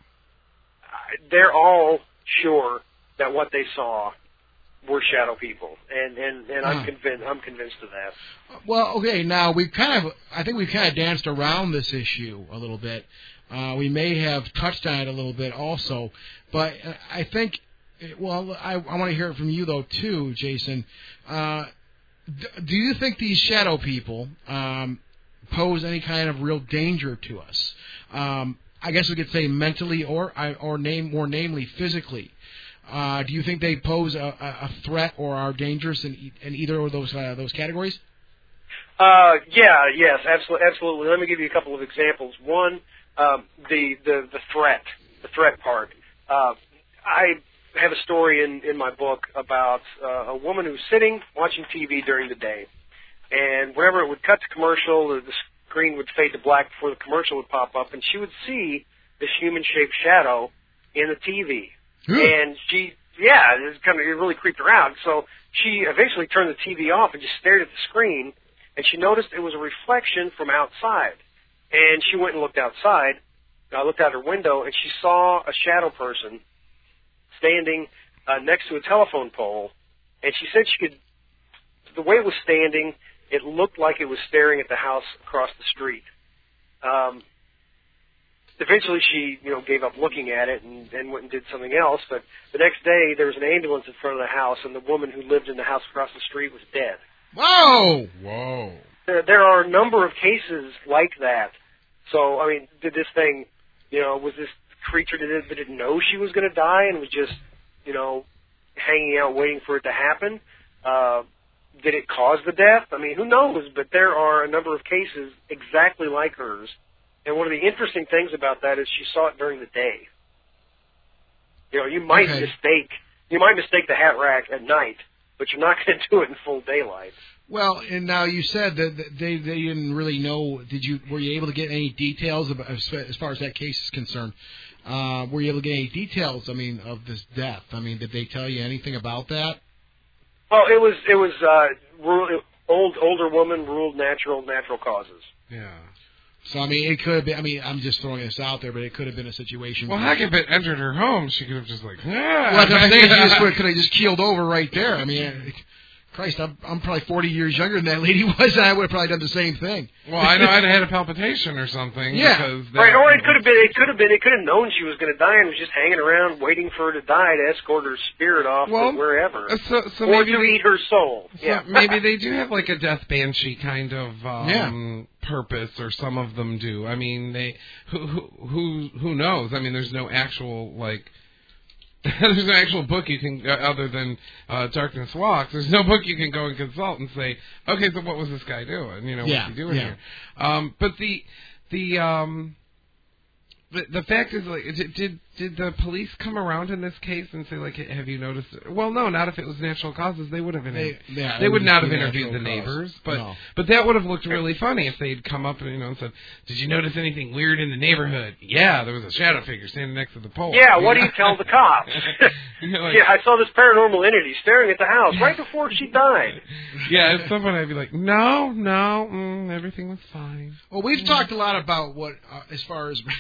they're all sure that what they saw were shadow people, and and, and I'm Huh. convinced. I'm convinced of that. Well, okay, now we've kind of, I think we've kind of danced around this issue a little bit. Uh, we may have touched on it a little bit also, but I think, well, I, I want to hear it from you though too, Jason. Uh, d- do you think these shadow people um, pose any kind of real danger to us? Um, I guess we could say mentally, or or name more namely physically. Uh, do you think they pose a, a threat or are dangerous in, e- in either of those uh, those categories? Uh, yeah, yes, absolutely, absolutely. Let me give you a couple of examples. One, um, the, the the threat, the threat part. Uh, I have a story in, in my book about uh, a woman who was sitting watching T V during the day, and whenever it would cut to commercial, the, the screen would fade to black before the commercial would pop up, and she would see this human-shaped shadow in the T V. And she, yeah, it was kind of, it really creeped her out. So she eventually turned the T V off and just stared at the screen, and she noticed it was a reflection from outside. And she went and looked outside, uh, looked out her window, and she saw a shadow person standing uh, next to a telephone pole. And she said she could, the way it was standing, it looked like it was staring at the house across the street. Um, Eventually, she, you know, gave up looking at it and, and went and did something else. But the next day, there was an ambulance in front of the house, and the woman who lived in the house across the street was dead. Whoa! Whoa! There, there are a number of cases like that. So, I mean, did this thing, you know, was this creature did it, did it know she was going to die and was just, you know, hanging out waiting for it to happen? Uh, did it cause the death? I mean, who knows? But there are a number of cases exactly like hers. And one of the interesting things about that is she saw it during the day. You know, you might Okay. mistake you might mistake the hat rack at night, but you're not going to do it in full daylight. Well, and now you said that that they they didn't really know. Did you were you able to get any details about, as far as that case is concerned? Uh, were you able to get any details? I mean, of this death. I mean, did they tell you anything about that? Well, it was it was uh, rule, old older woman ruled natural natural causes. Yeah. So I mean, it could have been. I mean, I'm just throwing this out there, but it could have been a situation. Well, where- heck, if it entered her home, she could have just like, ah. Well, I'm saying she just could have just keeled over right there. I mean, it, Christ, I'm I'm probably forty years younger than that lady was, and I would have probably done the same thing. Well, I know I'd have had a palpitation or something. Yeah. Because that, Right, or it could have been it could have been it could have known she was going to die and was just hanging around waiting for her to die to escort her spirit off Well, to wherever, uh, so, so or maybe to they- eat her soul. So yeah, maybe they do have like a death banshee kind of um, Yeah. purpose, or some of them do. I mean, they who who who, who knows? I mean, there's no actual like. There's no actual book you can, uh, other than uh, Darkness Walks, there's no book you can go and consult and say, okay, so what was this guy doing? You know, Yeah, what's he doing yeah. here? Um, but the, the, um, the, the fact is, like, did, did did the police come around in this case and say, like, have you noticed? Well, no, not if it was natural causes. They would have been. They- yeah, they it would would not just have be interviewed the natural cause. neighbors, but No. but that would have looked really funny if they'd come up and you know and said, "Did you notice anything weird in the neighborhood?" Yeah, there was a shadow figure standing next to the pole. yeah. What do you tell the cops? You know, like- yeah, I saw this paranormal entity staring at the house right before she died. Yeah, at some point I'd be like, no, no, mm, everything was fine. Well, we've talked a lot about what, uh, as far as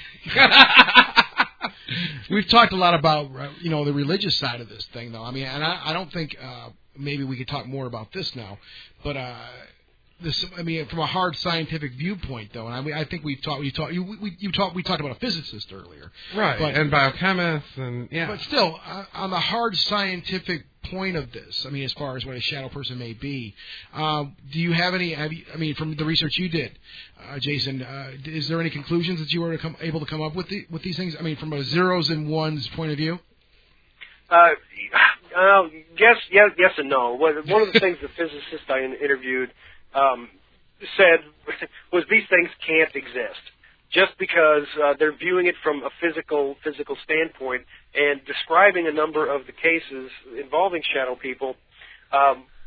we've talked a lot about, uh, you know, the religious side of this thing, though. I mean, and I, I don't think uh, maybe we could talk more about this now, but uh, this, I mean, from a hard scientific viewpoint, though, and I, mean, I think we've talked, we talked, you, we, you talked, we talked about a physicist earlier, Right, But, and biochemists, and yeah. but still, uh, on the hard scientific point of this, I mean, as far as what a shadow person may be, uh, do you have any? Have you, I mean, from the research you did, uh, Jason, uh, is there any conclusions that you were to come, able to come up with the, with these things? I mean, from a zeros and ones point of view. Uh, uh, yes, yes, yes, and no. One one of the things the physicist I interviewed um, said was these things can't exist just because uh, they're viewing it from a physical physical standpoint and describing a number of the cases involving shadow people. Um,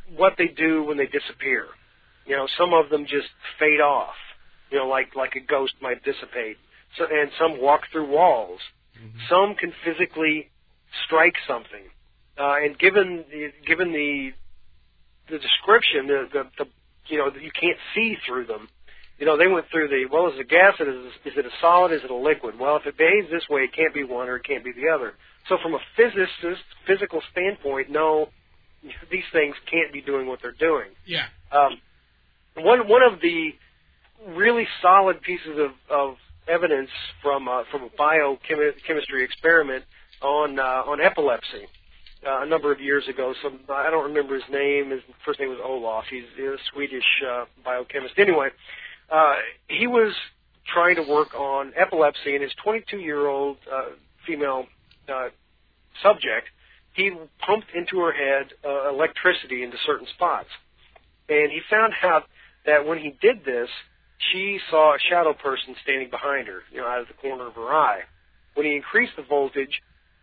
what they do when they disappear. You know, some of them just fade off. You know, like like a ghost might dissipate. So, and some walk through walls. Mm-hmm. Some can physically strike something. Uh, and given the, given the the description, the, the the you know you can't see through them. You know, they went through the well, is it a gas? Is it, is it a solid? Is it a liquid? Well, if it behaves this way, it can't be one or it can't be the other. So, from a physicist physical standpoint, no, these things can't be doing what they're doing. Yeah. Um, one one of the really solid pieces of, of evidence from uh, from a biochemistry experiment on uh, on epilepsy uh, a number of years ago. Some I don't remember his name. His first name was Olof. He's, he's a Swedish uh, biochemist. Anyway, uh, he was trying to work on epilepsy, and his twenty-two-year-old uh, female uh, subject, he pumped into her head uh, electricity into certain spots, and he found out that when he did this, she saw a shadow person standing behind her, you know, out of the corner of her eye. When he increased the voltage,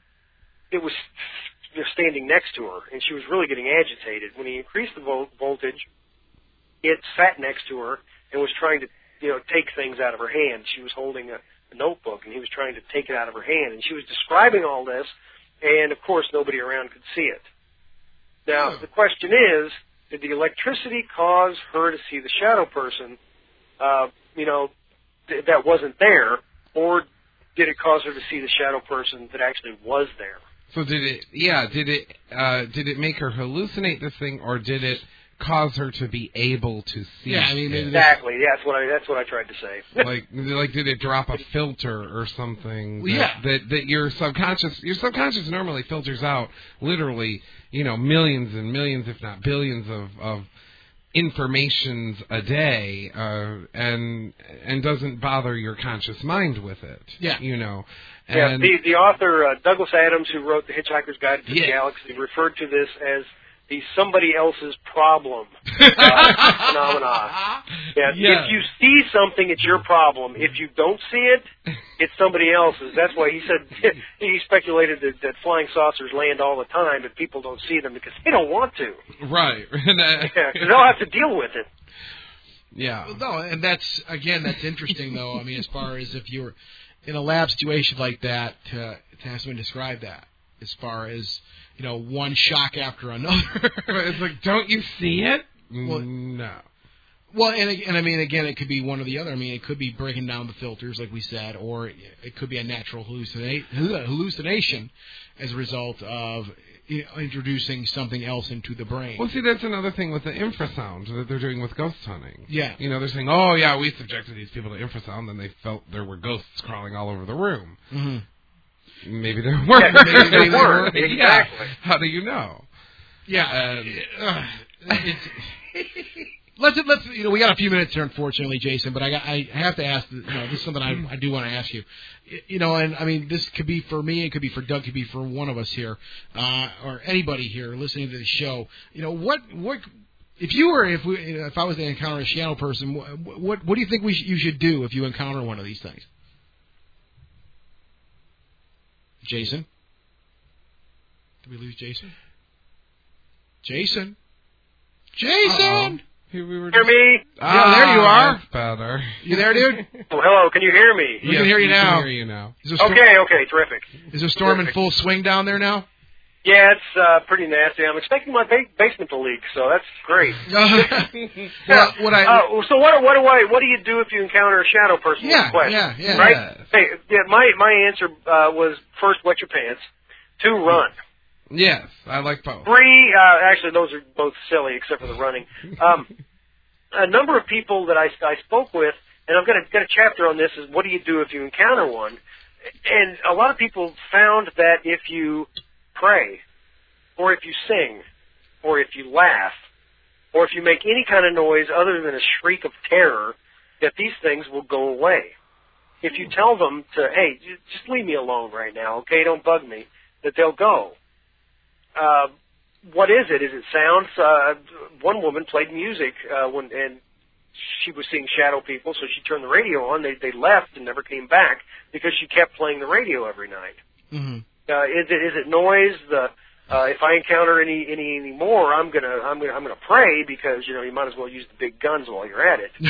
it was you know, standing next to her, and she was really getting agitated. When he increased the vol- voltage, it sat next to her and was trying to, you know, take things out of her hand. She was holding a, a notebook, and he was trying to take it out of her hand. And she was describing all this, and, of course, nobody around could see it. Now, the question is, did the electricity cause her to see the shadow person, uh, you know, th- that wasn't there, or did it cause her to see the shadow person that actually was there? So did it, yeah, did it, uh, did it make her hallucinate this thing, or did it cause her to be able to see yeah, I mean, it? Exactly, yeah, that's what I, that's what I tried to say. like, like, did it drop a filter or something? Well, that, yeah. That, that your subconscious, your subconscious normally filters out literally, you know, millions and millions, if not billions of, of informations a day, uh, and, and doesn't bother your conscious mind with it. Yeah. You know. Yeah, And the, the author, uh, Douglas Adams, who wrote The Hitchhiker's Guide to yeah. the Galaxy, referred to this as the somebody else's problem uh, phenomenon. Yeah, Yeah. If you see something, it's your problem. If you don't see it, it's somebody else's. That's why he said he speculated that, that flying saucers land all the time, but people don't see them because they don't want to. Right. Yeah, 'cause they'll have to deal with it. Yeah. Well, no, and that's, again, that's interesting, though. I mean, as far as if you're in a lab situation like that, to, to have someone describe that, as far as, you know, one shock after another. It's like, don't you see it? Well, no. Well, and, and I mean, again, it could be one or the other. I mean, it could be breaking down the filters, like we said, or it could be a natural hallucina- hallucination as a result of, you know, introducing something else into the brain. Well, see, that's another thing with the infrasound that they're doing with ghost hunting. Yeah. You know, they're saying, oh, yeah, we subjected these people to infrasound, and they felt there were ghosts crawling all over the room. Mm-hmm. Maybe there weren't. Yeah, maybe they weren't. Yeah. Exactly. How do you know? Yeah. Uh, it's, let's let's you know we got a few minutes here, unfortunately, Jason. But I got, I have to ask. You know, this is something I, I do want to ask you. You know, and I mean, this could be for me, it could be for Doug, it could be for one of us here, uh, or anybody here listening to the show. You know, what what if you were if we if I was to encounter a shadow person, what what, what do you think we sh- you should do if you encounter one of these things? Jason? Did we lose Jason? Jason? Jason! Here we were Hear just... me? Ah, yeah, there you are. That's better. You there, dude? Oh, hello, can you hear me? We can hear you we now. Can hear you now. Is there storm, Okay, okay, terrific. Is there storm Terrific. in full swing down there now? Yeah, it's uh, pretty nasty. I'm expecting my ba- basement to leak, so that's great. well, what I uh, so what what do I what do you do if you encounter a shadow person? Yeah, with a question, yeah, yeah. Right? Yes. Hey, yeah, my my answer uh, was first, wet your pants. Two, run. Yes, I like both. Three, uh, actually, those are both silly except for the running. Um, a number of people that I, I spoke with, and I've got a, got a chapter on this, is what do you do if you encounter one? And a lot of people found that if you pray, or if you sing, or if you laugh, or if you make any kind of noise other than a shriek of terror, that these things will go away. If you tell them to, hey, just leave me alone right now, okay, don't bug me, that they'll go. Uh, what is it? Is it sounds? Uh, one woman played music uh, when, and she was seeing shadow people, so she turned the radio on. They they left and never came back because she kept playing the radio every night. Mm-hmm. Uh, is it is it noise? The Uh, if I encounter any any any more, I'm gonna I'm gonna I'm gonna pray because you know you might as well use the big guns while you're at it.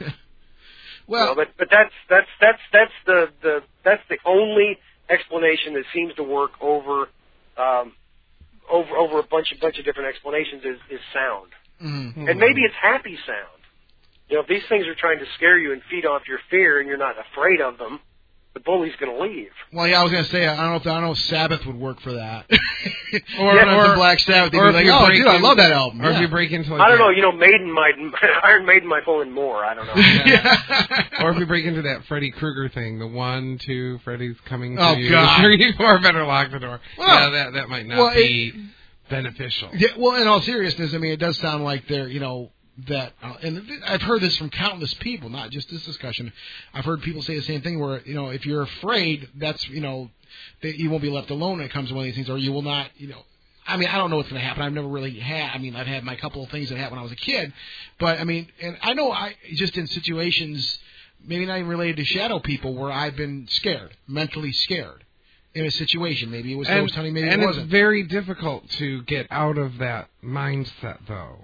well, you know, but but that's that's that's that's the, the that's the only explanation that seems to work over um, over over a bunch of bunch of different explanations is is sound, mm-hmm. and maybe it's happy sound. You know, if these things are trying to scare you and feed off your fear, and you're not afraid of them, the bully's going to leave. Well, yeah, I was going to say, I don't know if I don't know if Sabbath would work for that, or, yeah, or the Black Sabbath. They'd or be like, oh, dude, in, I love that album. Or yeah. if you break into, like, I don't know, you know, Maiden might, Iron Maiden might pull in more. I don't know. yeah. Or if you break into that Freddy Krueger thing, the one, two, Freddy's coming to oh, you, God. three, four, better lock the door. Well, yeah, that that might not well, be it, beneficial. Yeah, well, in all seriousness, I mean, it does sound like they're, you know. That uh, and I've heard this from countless people, not just this discussion. I've heard people say the same thing where, you know, if you're afraid, that's, you know, that you won't be left alone when it comes to one of these things, or you will not, you know. I mean, I don't know what's going to happen. I've never really had. I mean, I've had my couple of things that happened when I was a kid, but I mean, and I know I just in situations, maybe not even related to shadow people, where I've been scared, mentally scared. In a situation, maybe it was ghost hunting, maybe and it wasn't. And it's very difficult to get out of that mindset, though.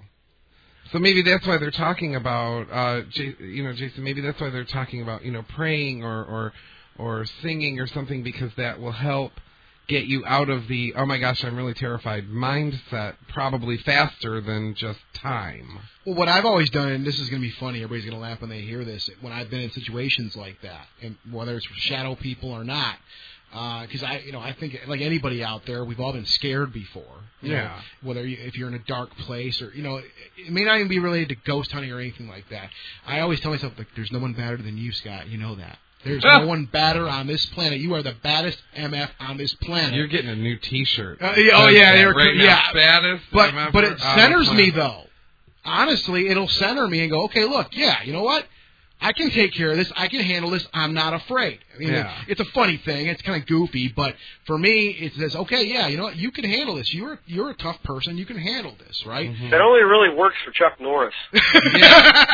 So maybe that's why they're talking about, uh, J- you know, Jason. Maybe that's why they're talking about, you know, praying or, or, or singing or something, because that will help get you out of the oh my gosh, I'm really terrified mindset probably faster than just time. Well, what I've always done, and this is going to be funny, everybody's going to laugh when they hear this. When I've been in situations like that, and whether it's shadow people or not. Because uh, I, you know, I think like anybody out there, we've all been scared before. You yeah. know, whether you, if you're in a dark place or you know, it, it may not even be related to ghost hunting or anything like that. I always tell myself like, there's no one badder than you, Scott. You know that. There's no one badder on this planet. You are the baddest M F on this planet. You're getting a new T-shirt. Uh, oh yeah, they're right yeah. Now, baddest. But M F but it centers me though. Honestly, it'll center me and go, okay, look, yeah, you know what? I can take care of this. I can handle this. I'm not afraid. I mean, yeah. It's a funny thing. It's kind of goofy, but for me, it says, okay, yeah, you know what? You can handle this. You're you're a tough person. You can handle this, right? Mm-hmm. That only really works for Chuck Norris. yeah.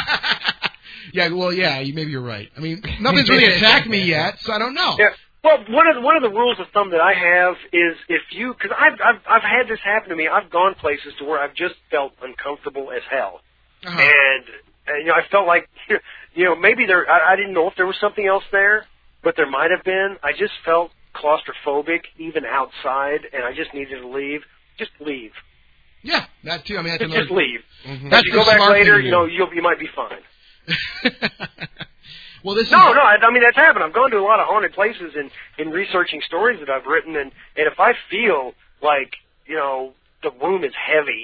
yeah, well, yeah, you, maybe you're right. I mean, nothing's really attacked me yet, so I don't know. Yeah. Well, one of the, one of the rules of thumb that I have is if you, because I've, I've I've had this happen to me. I've gone places to where I've just felt uncomfortable as hell, uh-huh. and, and you know I felt like. You know, maybe there. I, I didn't know if there was something else there, but there might have been. I just felt claustrophobic, even outside, and I just needed to leave. Just leave. Yeah, that too. I mean, that's just, another... just leave. Mm-hmm. If you go back later, you know, you you might be fine. well, this no, is... no. I, I mean, that's happened. I've gone to a lot of haunted places in in researching stories that I've written, and and if I feel like you know the room is heavy,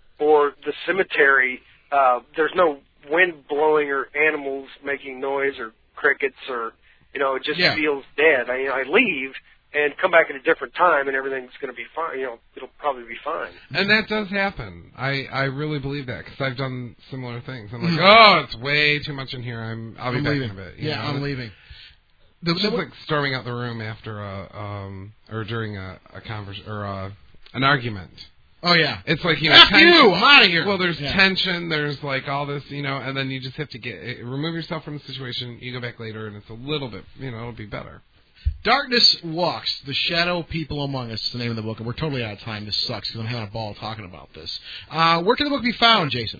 or the cemetery, uh, there's no wind blowing or animals making noise or crickets or, you know, it just yeah. feels dead. I, I leave and come back at a different time and everything's going to be fine. You know, it'll probably be fine. And that does happen. I, I really believe that because I've done similar things. I'm like, mm-hmm. oh, it's way too much in here. I'm, I'll be I'm back leaving. in a bit. Yeah, know? I'm leaving. The, it's just like storming out the room after a, um, or during a, a convers or a, an argument. Oh, yeah. It's like, you know, F tension. you! I'm out of here! Well, there's yeah. tension, there's like all this, you know, and then you just have to get, remove yourself from the situation, you go back later, and it's a little bit, you know, it'll be better. Darkness Walks, The Shadow People Among Us is the name of the book, and we're totally out of time. This sucks, because I'm having a ball talking about this. Uh, where can the book be found, Jason?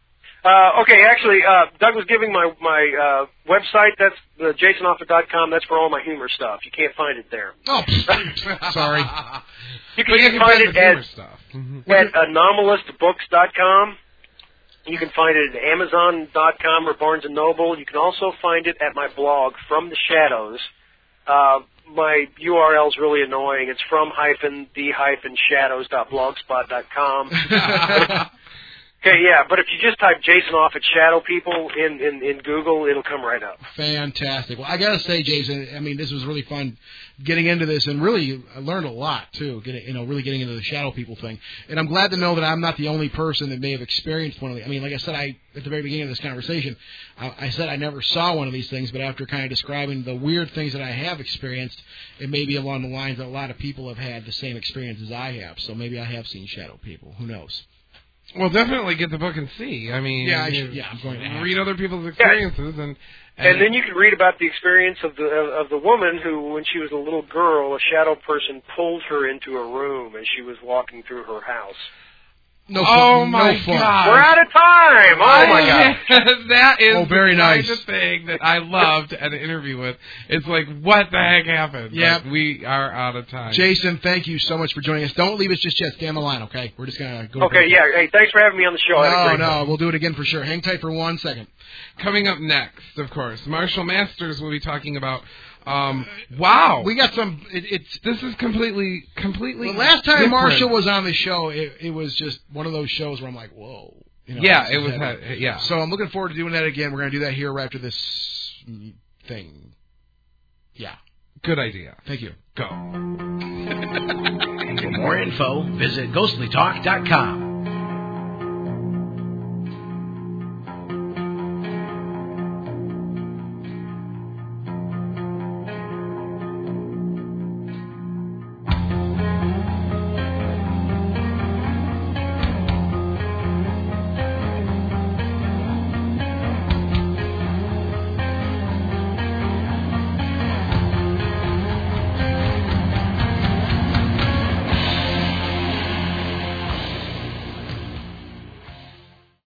Uh, okay, actually, uh, Doug was giving my, my, uh, website, that's the jason offutt dot com, that's for all my humor stuff. You can't find it there. Oh, sorry. You can, you you can find find it at, stuff. Mm-hmm. at anomalist books dot com. You can find it at amazon dot com or Barnes and Noble. You can also find it at my blog, From the Shadows. Uh, my U R L is really annoying. It's from hyphen the hyphen shadows dot blogspot dot com. Okay, yeah, but if you just type Jason Offutt Shadow People in, in, in Google, it'll come right up. Fantastic. Well, I got to say, Jason, I mean, this was really fun getting into this, and really I learned a lot, too, getting, you know, really getting into the Shadow People thing. And I'm glad to know that I'm not the only person that may have experienced one of these. I mean, like I said, I at the very beginning of this conversation, I, I said I never saw one of these things, but after kind of describing the weird things that I have experienced, it may be along the lines that a lot of people have had the same experience as I have. So maybe I have seen Shadow People. Who knows? Well, definitely get the book and see. I mean, Yeah, I you should- yeah, I'm going to have read to. other people's experiences and. And then you can read about the experience of the of, of the woman who, when she was a little girl, a shadow person pulled her into a room as she was walking through her house. No Oh fun. my no fun. God! We're out of time. Oh my God! That is Oh, very the kind nice. of thing that I loved at an interview with. It's like, what the heck happened? Yeah. But we are out of time. Jason, thank you so much for joining us. Don't leave us just yet. Stay on the line, okay? We're just going to go. Okay, yeah. Hey, thanks for having me on the show. I had a No, great no, time. we'll do it again for sure. Hang tight for one second. Coming up next, of course, Marshall Masters will be talking about. Um, wow, We got some. It, it's this is completely, completely. the last time different. Marshall was on the show, it, it was just one of those shows where I'm like, whoa. You know, Yeah, this it is was. heavy. uh, Yeah. So I'm looking forward to doing that again. We're going to do that here right after this mm, thing. Yeah. Good idea. Thank you. Go. For more info, visit ghostly talk dot com.